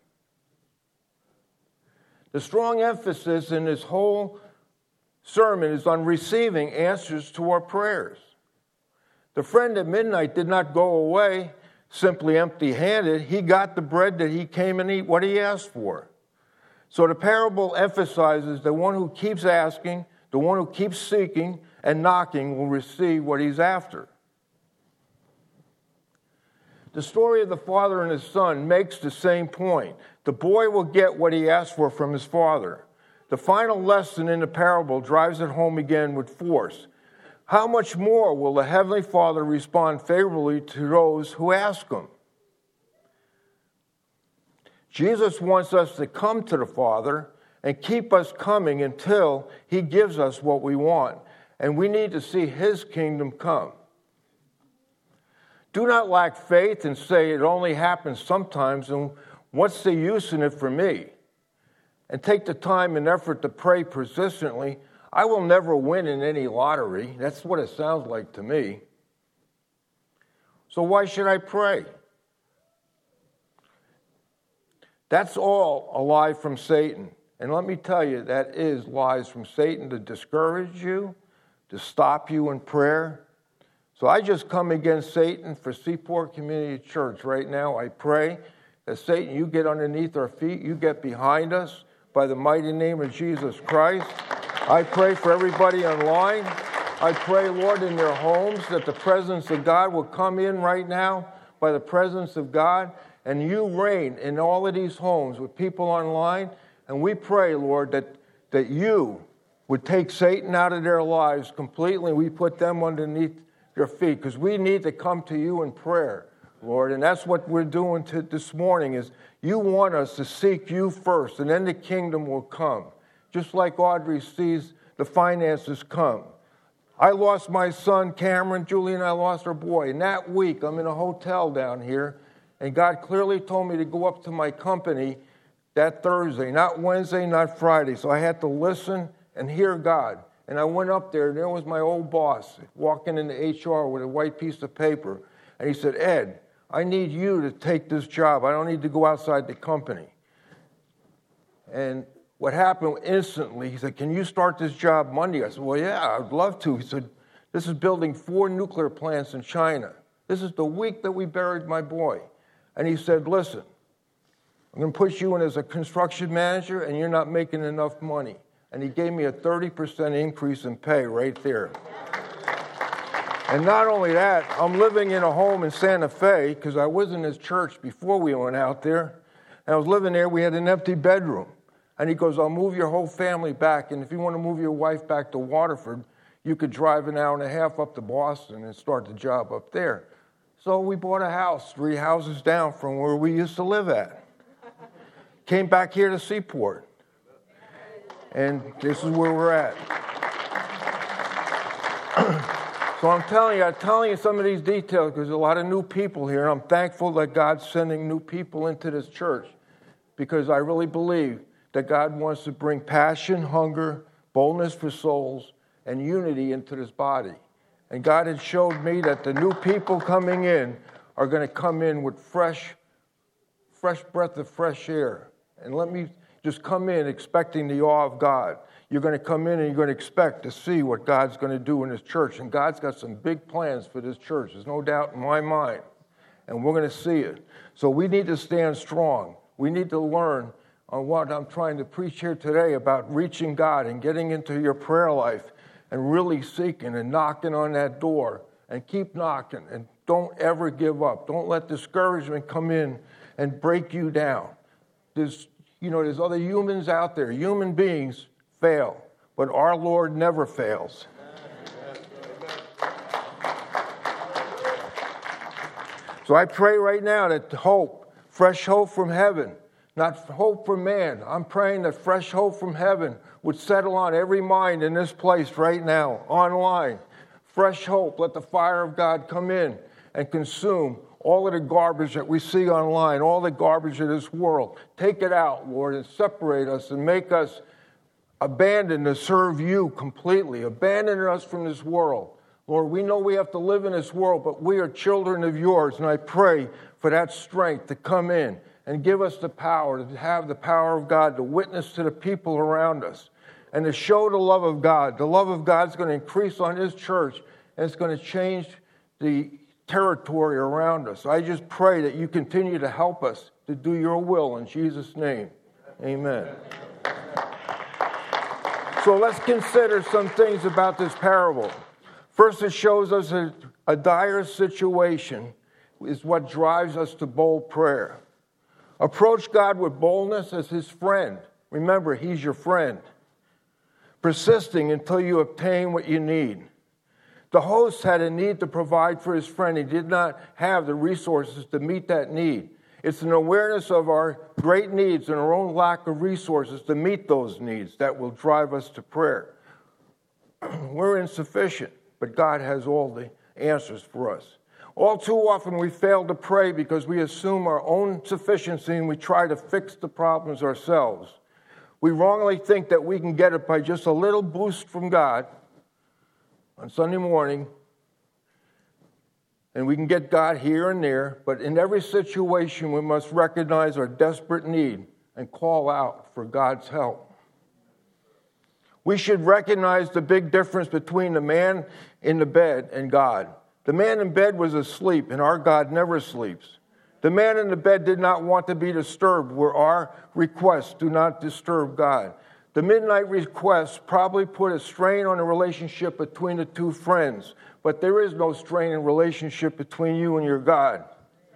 The strong emphasis in this whole sermon is on receiving answers to our prayers. The friend at midnight did not go away simply empty-handed. He got the bread that he came and eat what he asked for. So the parable emphasizes the one who keeps asking, the one who keeps seeking and knocking will receive what he's after. The story of the father and his son makes the same point. The boy will get what he asked for from his father. The final lesson in the parable drives it home again with force. How much more will the Heavenly Father respond favorably to those who ask him? Jesus wants us to come to the Father and keep us coming until he gives us what we want. And we need to see his kingdom come. Do not lack faith and say it only happens sometimes, and what's the use in it for me? And take the time and effort to pray persistently. I will never win in any lottery. That's what it sounds like to me. So why should I pray? That's all a lie from Satan. And let me tell you, that is lies from Satan to discourage you, to stop you in prayer. So I just come against Satan for Seaport Community Church right now. I pray that Satan, you get underneath our feet, you get behind us by the mighty name of Jesus Christ. I pray for everybody online. I pray, Lord, in their homes that the presence of God will come in right now by the presence of God, and you reign in all of these homes with people online. And we pray, Lord, that you would take Satan out of their lives completely. We put them underneath your feet because we need to come to you in prayer, Lord. And that's what we're doing this morning is you want us to seek you first, and then the kingdom will come. Just like Audrey sees the finances come. I lost my son, Cameron. Julie and I lost our boy. And that week, I'm in a hotel down here, and God clearly told me to go up to my company that Thursday, not Wednesday, not Friday. So I had to listen and hear God. And I went up there, and there was my old boss walking into HR with a white piece of paper. And he said, Ed, I need you to take this job. I don't need to go outside the company. And what happened instantly, he said, can you start this job Monday? I said, well, yeah, I'd love to. He said, this is building 4 nuclear plants in China. This is the week that we buried my boy. And he said, listen, I'm going to put you in as a construction manager, and you're not making enough money. And he gave me a 30% increase in pay right there. And not only that, I'm living in a home in Santa Fe, because I was in his church before we went out there. And I was living there. We had an empty bedroom. And he goes, I'll move your whole family back. And if you want to move your wife back to Waterford, you could drive an hour and a half up to Boston and start the job up there. So we bought a house 3 houses down from where we used to live at. Came back here to Seaport. And this is where we're at. So I'm telling you some of these details because there's a lot of new people here, and I'm thankful that God's sending new people into this church because I really believe that God wants to bring passion, hunger, boldness for souls, and unity into this body. And God had showed me that the new people coming in are going to come in with fresh breath of fresh air. And let me just come in expecting the awe of God. You're going to come in and you're going to expect to see what God's going to do in this church. And God's got some big plans for this church. There's no doubt in my mind. And we're going to see it. So we need to stand strong. We need to learn on what I'm trying to preach here today about reaching God and getting into your prayer life and really seeking and knocking on that door and keep knocking and don't ever give up. Don't let discouragement come in and break you down. There's other humans out there. Human beings fail, but our Lord never fails. So I pray right now that hope, fresh hope from heaven, not hope from man. I'm praying that fresh hope from heaven would settle on every mind in this place right now, online. Fresh hope, let the fire of God come in and consume all of the garbage that we see online, all the garbage of this world. Take it out, Lord, and separate us and make us abandon to serve you completely. Abandon us from this world. Lord, we know we have to live in this world, but we are children of yours, and I pray for that strength to come in and give us the power, to have the power of God to witness to the people around us and to show the love of God. The love of God is going to increase on His church, and it's going to change the territory around us. I just pray that you continue to help us to do your will in Jesus' name. Amen. So let's consider some things about this parable. First, it shows us a dire situation is what drives us to bold prayer. Approach God with boldness as His friend. Remember, He's your friend. Persisting until you obtain what you need. The host had a need to provide for his friend. He did not have the resources to meet that need. It's an awareness of our great needs and our own lack of resources to meet those needs that will drive us to prayer. We're insufficient, but God has all the answers for us. All too often we fail to pray because we assume our own sufficiency and we try to fix the problems ourselves. We wrongly think that we can get it by just a little boost from God on Sunday morning, and we can get God here and there, but in every situation we must recognize our desperate need and call out for God's help. We should recognize the big difference between the man in the bed and God. The man in bed was asleep, and our God never sleeps. The man in the bed did not want to be disturbed, where our requests do not disturb God. The midnight request probably put a strain on the relationship between the two friends, but there is no strain in relationship between you and your God.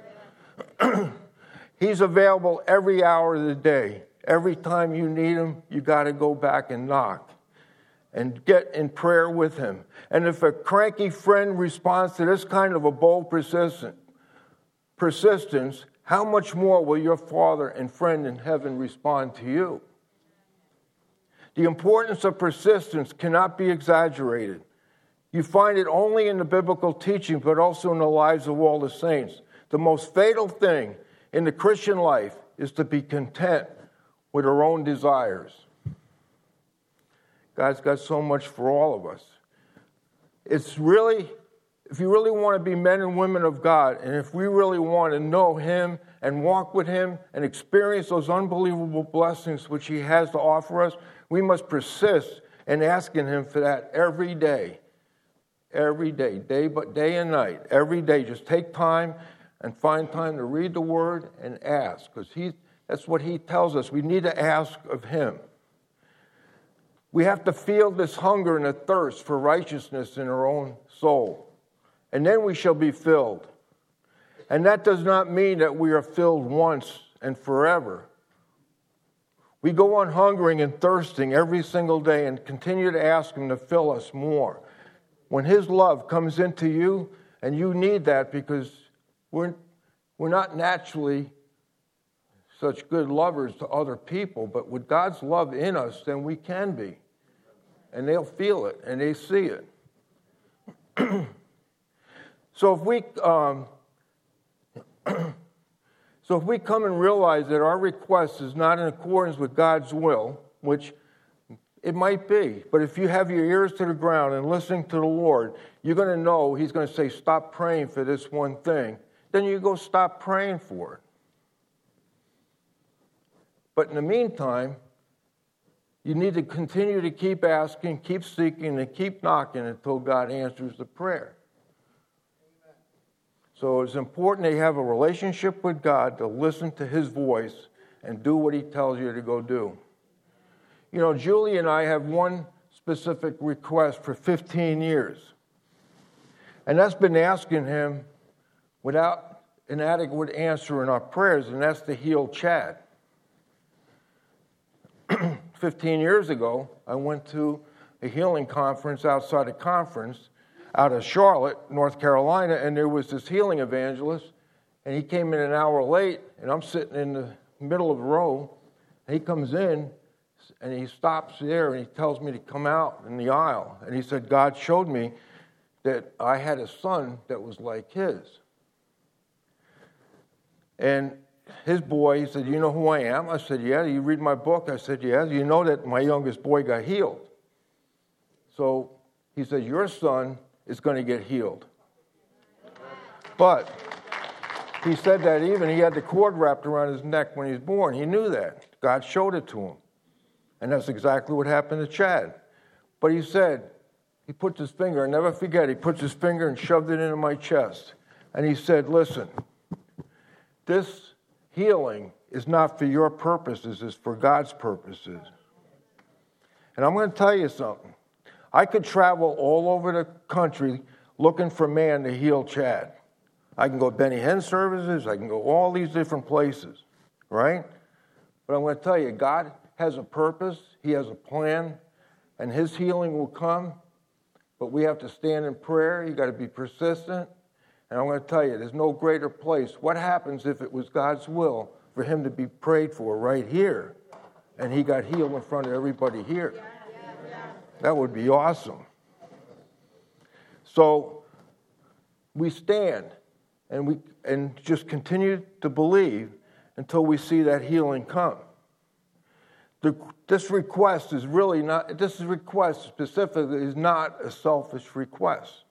He's available every hour of the day. Every time you need Him, you got to go back and knock and get in prayer with Him. And if a cranky friend responds to this kind of a bold persistence, how much more will your Father and friend in heaven respond to you? The importance of persistence cannot be exaggerated. You find it only in the biblical teaching, but also in the lives of all the saints. The most fatal thing in the Christian life is to be content with our own desires. God's got so much for all of us. It's really, if you really want to be men and women of God, and if we really want to know Him and walk with Him and experience those unbelievable blessings which He has to offer us, we must persist in asking Him for that every day. Every day, day and night, every day. Just take time and find time to read the Word and ask, because that's what He tells us. We need to ask of Him. We have to feel this hunger and a thirst for righteousness in our own soul, and then we shall be filled. And that does not mean that we are filled once and forever. We go on hungering and thirsting every single day and continue to ask Him to fill us more. When His love comes into you, and you need that because we're not naturally such good lovers to other people, but with God's love in us, then we can be. And they'll feel it, and they see it. So if we come and realize that our request is not in accordance with God's will, which it might be, but if you have your ears to the ground and listening to the Lord, you're going to know He's going to say, stop praying for this one thing. Then you go stop praying for it. But in the meantime, you need to continue to keep asking, keep seeking, and keep knocking until God answers the prayer. So it's important that you have a relationship with God, to listen to His voice and do what He tells you to go do. You know, Julie and I have one specific request for 15 years. And that's been asking Him without an adequate answer in our prayers, and that's to heal Chad. 15 years ago, I went to a healing conference outside a conference out of Charlotte, North Carolina, and there was this healing evangelist, and he came in an hour late, and I'm sitting in the middle of the row, and he comes in, and he stops there, and he tells me to come out in the aisle, and he said, God showed me that I had a son that was like his. And his boy, he said, you know who I am? I said, yeah. You read my book? I said, yeah. You know that my youngest boy got healed. So he said, your son is going to get healed. But he said that even he had the cord wrapped around his neck when he was born. He knew that. God showed it to him. And that's exactly what happened to Chad. But he said, he puts his finger, I'll never forget, he puts his finger and shoved it into my chest. And he said, listen, this healing is not for your purposes, it's for God's purposes. And I'm going to tell you something. I could travel all over the country looking for man to heal Chad. I can go to Benny Hinn services, I can go all these different places, right? But I'm going to tell you, God has a purpose, He has a plan, and His healing will come, but we have to stand in prayer, you got to be persistent, and I'm going to tell you, there's no greater place. What happens if it was God's will for him to be prayed for right here, and he got healed in front of everybody here? That would be awesome. So we stand and just continue to believe until we see that healing come. This request is really not, this request specifically is not a selfish request.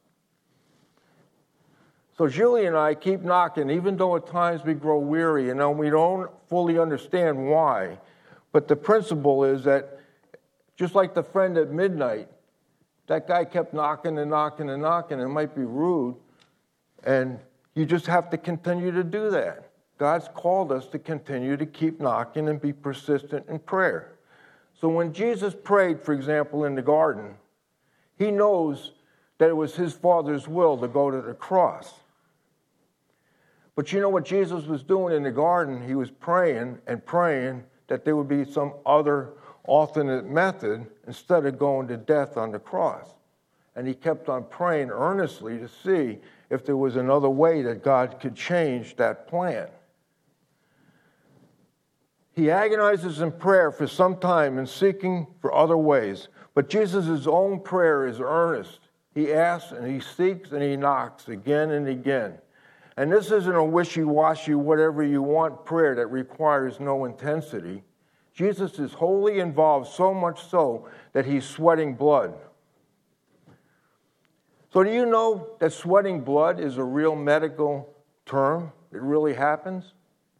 So Julie and I keep knocking, even though at times we grow weary and we don't fully understand why. But the principle is that, just like the friend at midnight, that guy kept knocking and knocking and knocking. It might be rude, and you just have to continue to do that. God's called us to continue to keep knocking and be persistent in prayer. So when Jesus prayed, for example, in the garden, He knows that it was His Father's will to go to the cross. But you know what Jesus was doing in the garden? He was praying and praying that there would be some other alternate method instead of going to death on the cross. And He kept on praying earnestly to see if there was another way that God could change that plan. He agonizes in prayer for some time and seeking for other ways. But Jesus' own prayer is earnest. He asks and He seeks and He knocks again and again. And this isn't a wishy-washy, whatever you want prayer that requires no intensity. Jesus is wholly involved, so much so that he's sweating blood. So do you know that sweating blood is a real medical term? It really happens.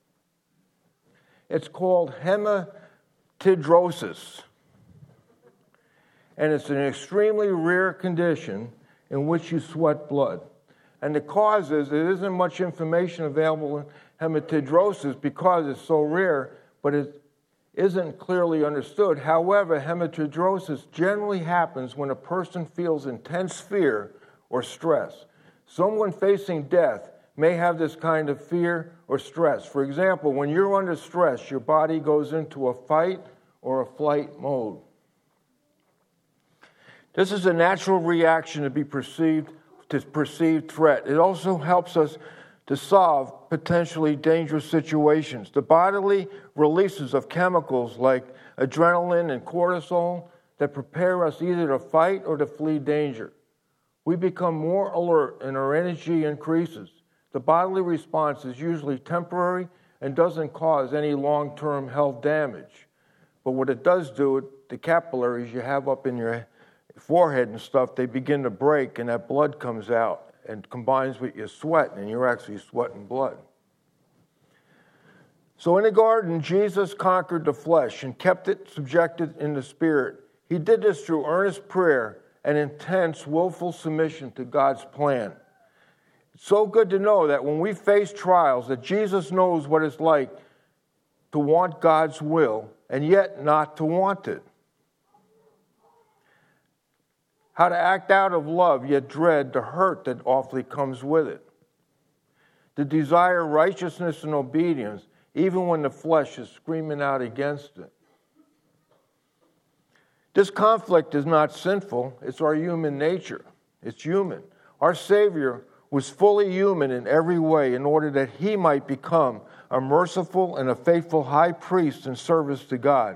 It's called hematidrosis. And it's an extremely rare condition in which you sweat blood. And the cause is there isn't much information available in hematidrosis because it's so rare, but it isn't clearly understood. However, hematidrosis generally happens when a person feels intense fear or stress. Someone facing death may have this kind of fear or stress. For example, when you're under stress, your body goes into a fight or a flight mode. This is a natural reaction to perceived threat. It also helps us to solve potentially dangerous situations. The bodily releases of chemicals like adrenaline and cortisol that prepare us either to fight or to flee danger. We become more alert and our energy increases. The bodily response is usually temporary and doesn't cause any long-term health damage. But what it does do, the capillaries you have up in your forehead and stuff, they begin to break and that blood comes out and combines with your sweat, and you're actually sweating blood. So in the garden, Jesus conquered the flesh and kept it subjected in the spirit. He did this through earnest prayer and intense, willful submission to God's plan. It's so good to know that when we face trials, that Jesus knows what it's like to want God's will and yet not to want it. How to act out of love, yet dread the hurt that awfully comes with it. To desire righteousness and obedience, even when the flesh is screaming out against it. This conflict is not sinful, it's our human nature. It's human. Our Savior was fully human in every way in order that he might become a merciful and a faithful high priest in service to God.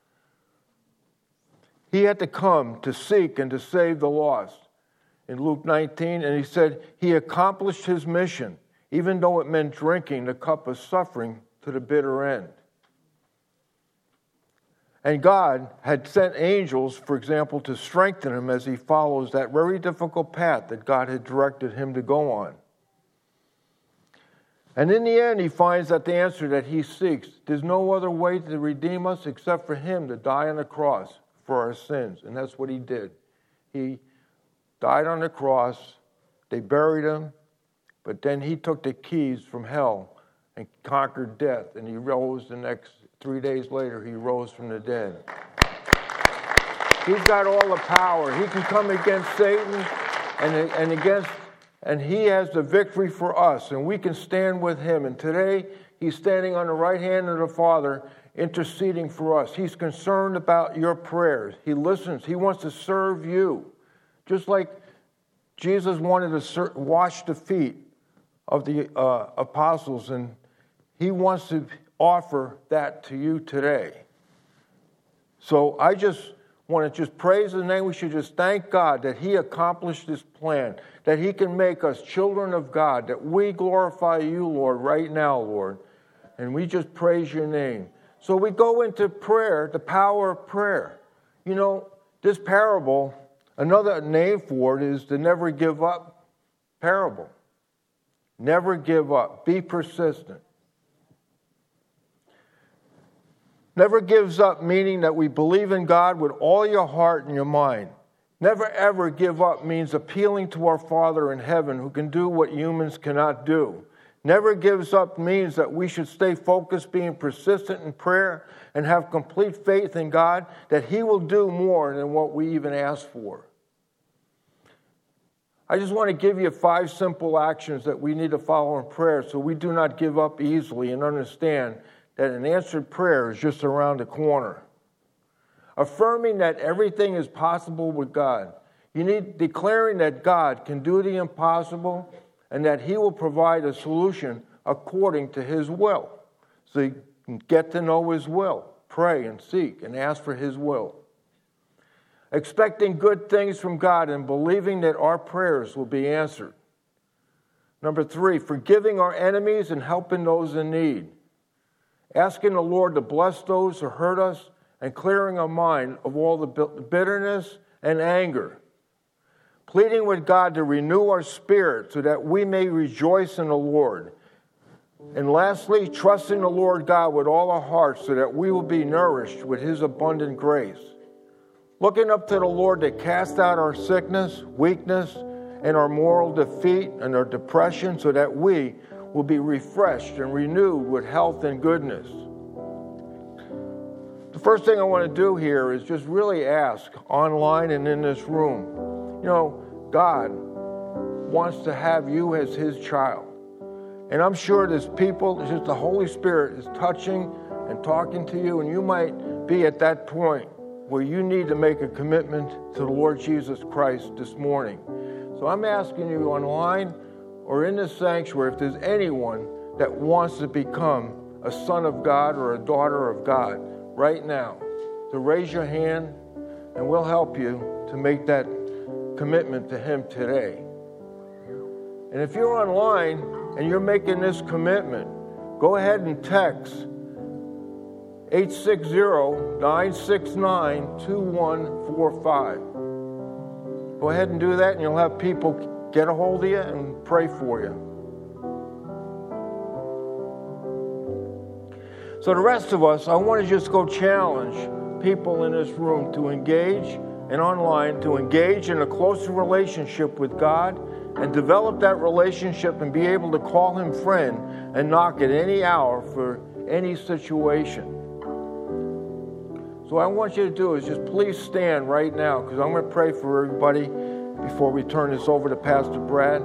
He had to come to seek and to save the lost. In Luke 19, and he said he accomplished his mission, even though it meant drinking the cup of suffering to the bitter end. And God had sent angels, for example, to strengthen him as he follows that very difficult path that God had directed him to go on. And in the end, he finds that the answer that he seeks, there's no other way to redeem us except for him to die on the cross for our sins. And that's what he did. He died on the cross, they buried him, but then he took the keys from hell and conquered death, and he rose the next 3 days later, he rose from the dead. He's got all the power. He can come against Satan and he has the victory for us, and we can stand with him. And today, he's standing on the right hand of the Father, interceding for us. He's concerned about your prayers. He listens. He wants to serve you. Just like Jesus wanted to wash the feet of the apostles, and he wants to offer that to you today. So I just want to just praise his name. We should just thank God that he accomplished this plan, that he can make us children of God, that we glorify you, Lord, right now, Lord. And we just praise your name. So we go into prayer, the power of prayer. You know, this parable, another name for it is the never give up parable. Never give up. Be persistent. Never gives up, meaning that we believe in God with all your heart and your mind. Never ever give up means appealing to our Father in heaven who can do what humans cannot do. Never gives up means that we should stay focused, being persistent in prayer, and have complete faith in God that he will do more than what we even ask for. I just want to give you 5 simple actions that we need to follow in prayer so we do not give up easily and understand that an answered prayer is just around the corner. Affirming that everything is possible with God. You need declaring that God can do the impossible and that he will provide a solution according to his will. So you can get to know his will. Pray and seek and ask for his will. Expecting good things from God and believing that our prayers will be answered. Number 3, forgiving our enemies and helping those in need. asking the Lord to bless those who hurt us and clearing our mind of all the bitterness and anger. Pleading with God to renew our spirit so that we may rejoice in the Lord. And lastly, trusting the Lord God with all our hearts so that we will be nourished with His abundant grace. Looking up to the Lord to cast out our sickness, weakness, and our moral defeat and our depression so that we will be refreshed and renewed with health and goodness. The first thing I want to do here is just really ask online and in this room. You know, God wants to have you as His child. And I'm sure there's people, it's just the Holy Spirit is touching and talking to you, and you might be at that point where you need to make a commitment to the Lord Jesus Christ this morning. So I'm asking you online or in this sanctuary, if there's anyone that wants to become a son of God or a daughter of God right now, to raise your hand, and we'll help you to make that commitment to Him today. And if you're online and you're making this commitment, go ahead and text 860-969-2145. Go ahead and do that, and you'll have people get a hold of you and pray for you. So the rest of us, I want to just go challenge people in this room to engage and online, to engage in a closer relationship with God and develop that relationship and be able to call Him friend and knock at any hour for any situation. So what I want you to do is just please stand right now, because I'm going to pray for everybody before we turn this over to Pastor Brad.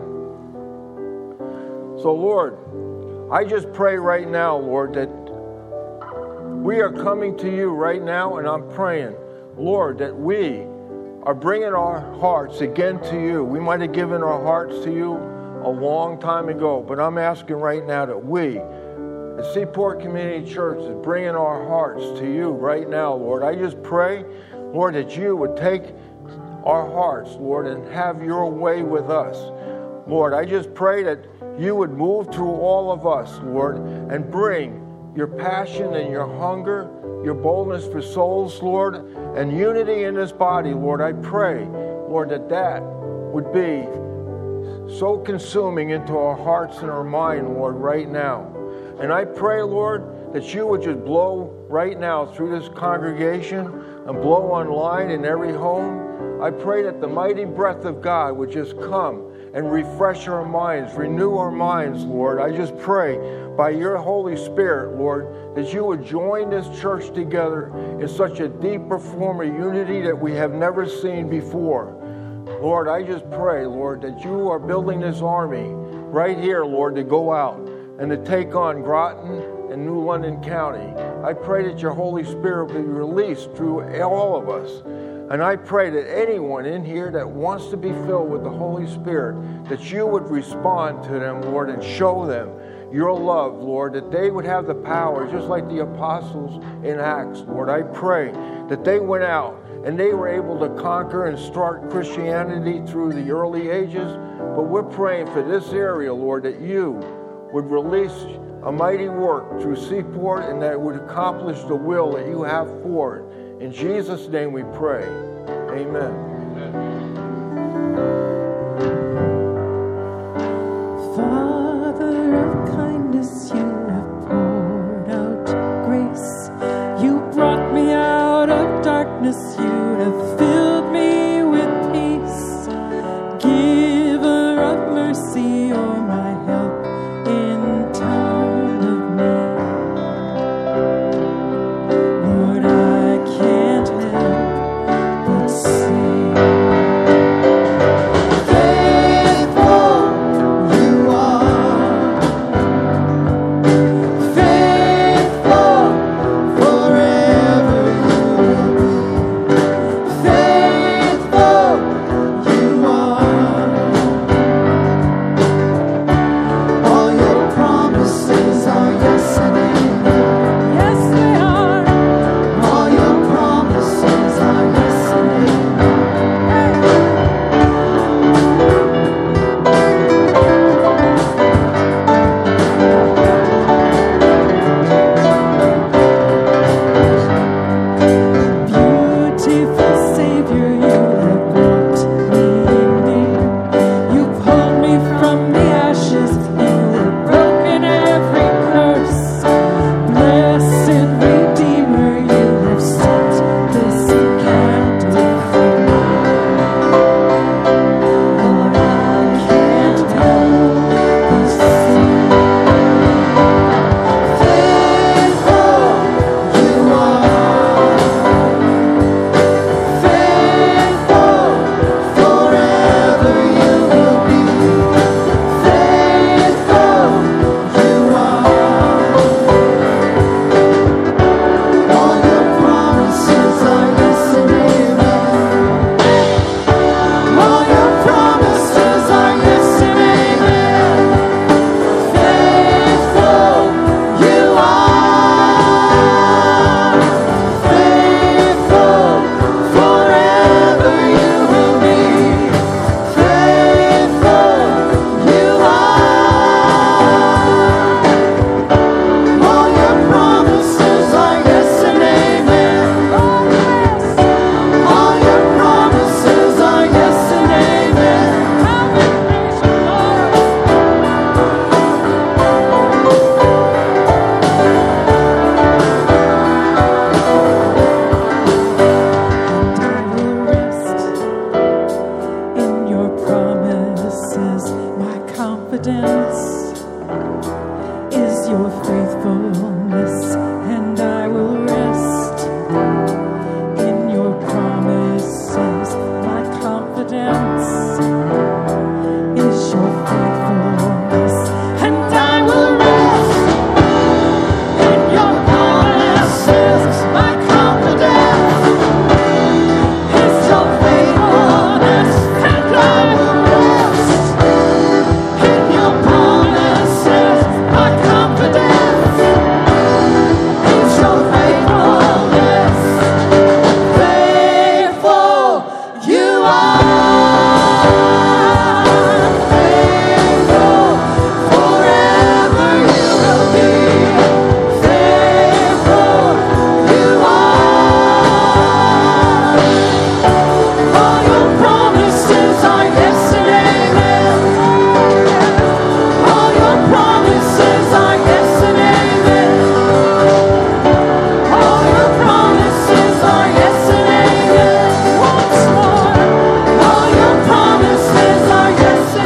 So Lord, I just pray right now, Lord, that we are coming to you right now, and I'm praying, Lord, that we are bringing our hearts again to you. We might have given our hearts to you a long time ago, but I'm asking right now that we, at Seaport Community Church, is bringing our hearts to you right now, Lord. I just pray, Lord, that you would take our hearts, Lord, and have your way with us. Lord, I just pray that you would move through all of us, Lord, and bring your passion and your hunger, your boldness for souls, Lord, and unity in this body, Lord. I pray, Lord, that would be so consuming into our hearts and our mind, Lord, right now. And I pray, Lord, that you would just blow right now through this congregation and blow online in every home. I pray that the mighty breath of God would just come and refresh our minds, renew our minds, Lord. I just pray by your Holy Spirit, Lord, that you would join this church together in such a deeper form of unity that we have never seen before. Lord, I just pray, Lord, that you are building this army right here, Lord, to go out and to take on Groton and New London County. I pray that your Holy Spirit will be released through all of us. And I pray that anyone in here that wants to be filled with the Holy Spirit, that you would respond to them, Lord, and show them your love, Lord, that they would have the power, just like the apostles in Acts, Lord. I pray that they went out and they were able to conquer and start Christianity through the early ages. But we're praying for this area, Lord, that you would release a mighty work through Seaport and that it would accomplish the will that you have for it. In Jesus' name we pray. Amen. Father of kindness, you have poured out grace. You brought me out of darkness. You have filled me with peace. Giver of mercy, you're my help in time of need. Lord, I can't help but sing. is your faithfulness, and I will rest in your promises. My confidence is your faithfulness, and I will rest in your promises. My confidence is your faithfulness, and I will rest in your promises. My confidence is your faithfulness. Faithful you are, faithful forever you will be. Faithful you are. All your promises are yes and amen. All your promises are yes and amen. All your promises are yes and amen. Once more. All your promises are yes and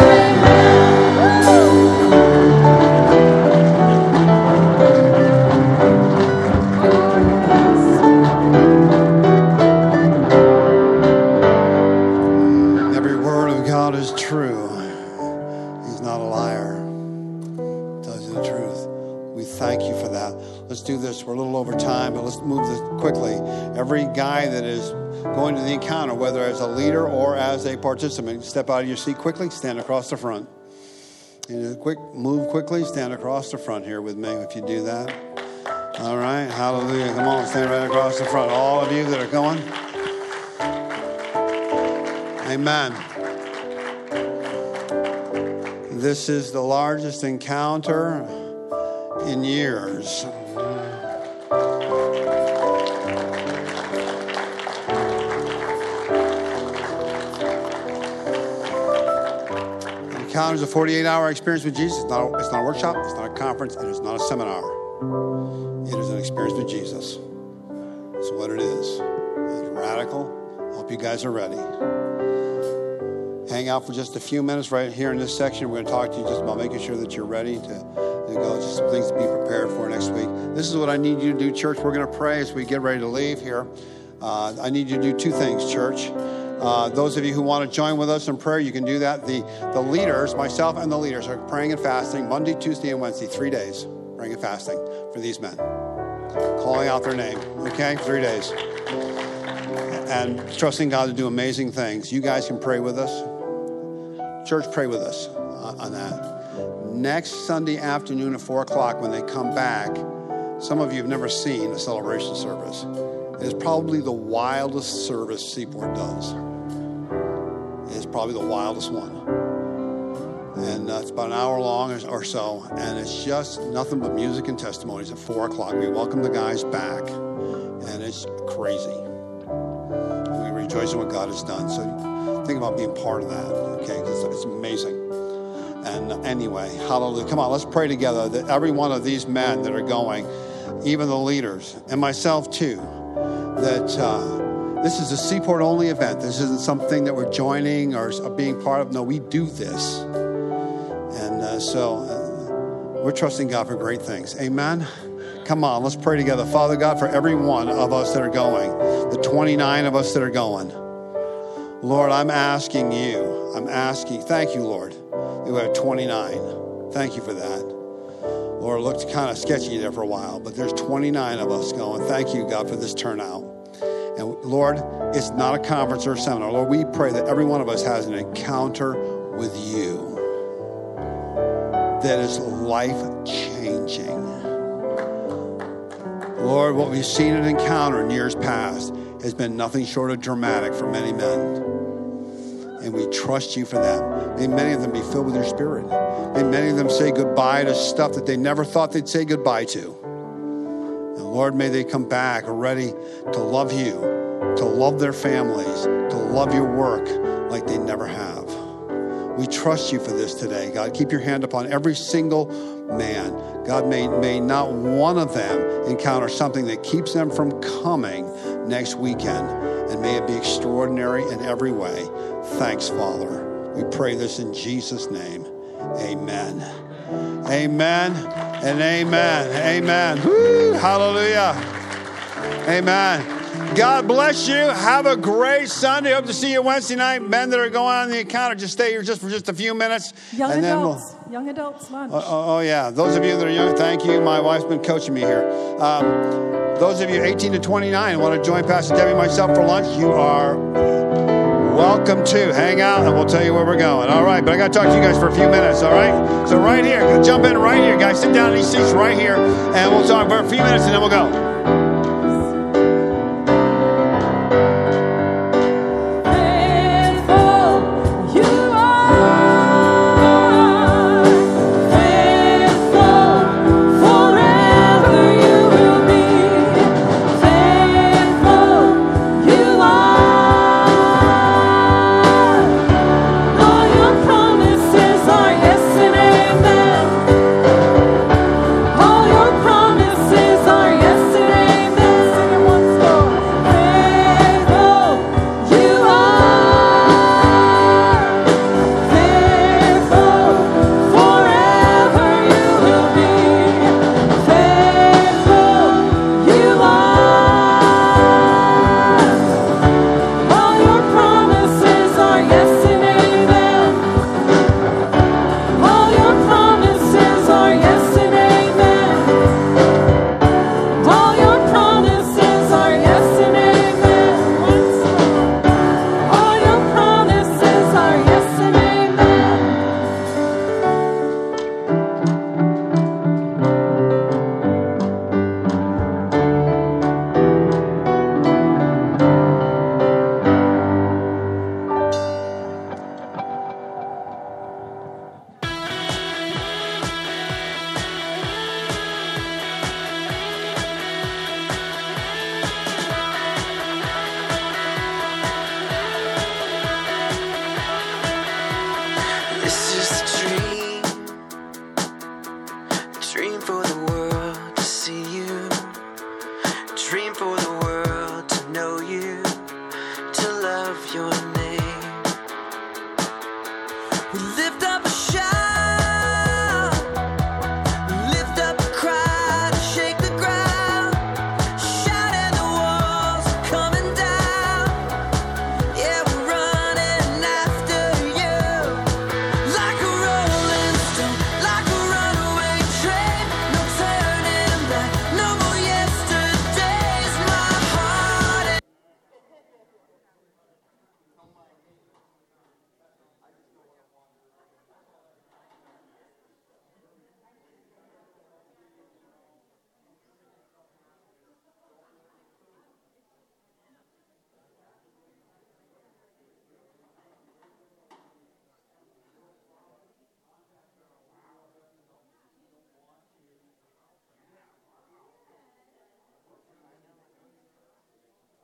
Every word of God is true. He's not a liar. Tells you the truth. We thank you for that. Let's do this. We're a little over time, but let's move this quickly. Every guy that is going to the encounter, whether as a leader or as a participant, step out of your seat quickly, stand across the front. And move quickly, stand across the front here with me if you do that. All right, hallelujah. Come on, stand right across the front. All of you that are going. Amen. This is the largest encounter in years. The encounter is a 48-hour experience with Jesus. It's not a workshop. It's not a conference. It is not a seminar. It is an experience with Jesus. That's what it is. It's radical. I hope you guys are ready. Hang out for just a few minutes right here in this section. We're going to talk to you just about making sure that you're ready to go. Just some things to be prepared for next week. This is what I need you to do, church. We're going to pray as we get ready to leave here. I need you to do two things, church. Those of you who want to join with us in prayer, you can do that. The leaders, myself and the leaders, are praying and fasting Monday, Tuesday, and Wednesday, 3 days. Praying and fasting for these men. Calling out their name, okay? 3 days. And trusting God to do amazing things. You guys can pray with us. Church, pray with us on that. Next Sunday afternoon at 4 o'clock when they come back, some of you have never seen a celebration service. It is probably the wildest service Seaport does. It is probably the wildest one. And it's about an hour long or so, and it's just nothing but music and testimonies at 4 o'clock. We welcome the guys back, and it's crazy. We rejoice in what God has done. So think about being part of that, okay? Because it's amazing. And anyway, hallelujah. Come on, let's pray together that every one of these men that are going, even the leaders, and myself too, that this is a Seaport-only event. This isn't something that we're joining or being part of. No, we do this. And so we're trusting God for great things. Amen? Come on, let's pray together. Father God, for every one of us that are going, the 29 of us that are going, Lord, I'm asking, thank you, Lord, that we have 29. Thank you for that. Lord, it looked kind of sketchy there for a while, but there's 29 of us going. Thank you, God, for this turnout. And Lord, it's not a conference or a seminar. Lord, we pray that every one of us has an encounter with you that is life-changing. Lord, what we've seen and encountered in years past has been nothing short of dramatic for many men. And we trust you for that. May many of them be filled with your spirit. May many of them say goodbye to stuff that they never thought they'd say goodbye to. And Lord, may they come back ready to love you, to love their families, to love your work like they never have. We trust you for this today, God. Keep your hand upon every single man. God, may not one of them encounter something that keeps them from coming next weekend. And may it be extraordinary in every way. Thanks, Father. We pray this in Jesus' name. Amen. Amen and amen. Amen. Woo, hallelujah. Amen. God bless you. Have a great Sunday. Hope to see you Wednesday night. Men that are going on the encounter, just stay here just for just a few minutes. Young and adults. Young adults lunch. Oh, yeah. Those of you that are young, thank you. My wife's been coaching me here. Those of you 18 to 29 want to join Pastor Debbie and myself for lunch, you are welcome to hang out, and we'll tell you where we're going. All right, but I got to talk to you guys for a few minutes, all right? So right here, jump in right here, guys. Sit down in these seats right here, and we'll talk for a few minutes, and then we'll go. This is a dream for the world.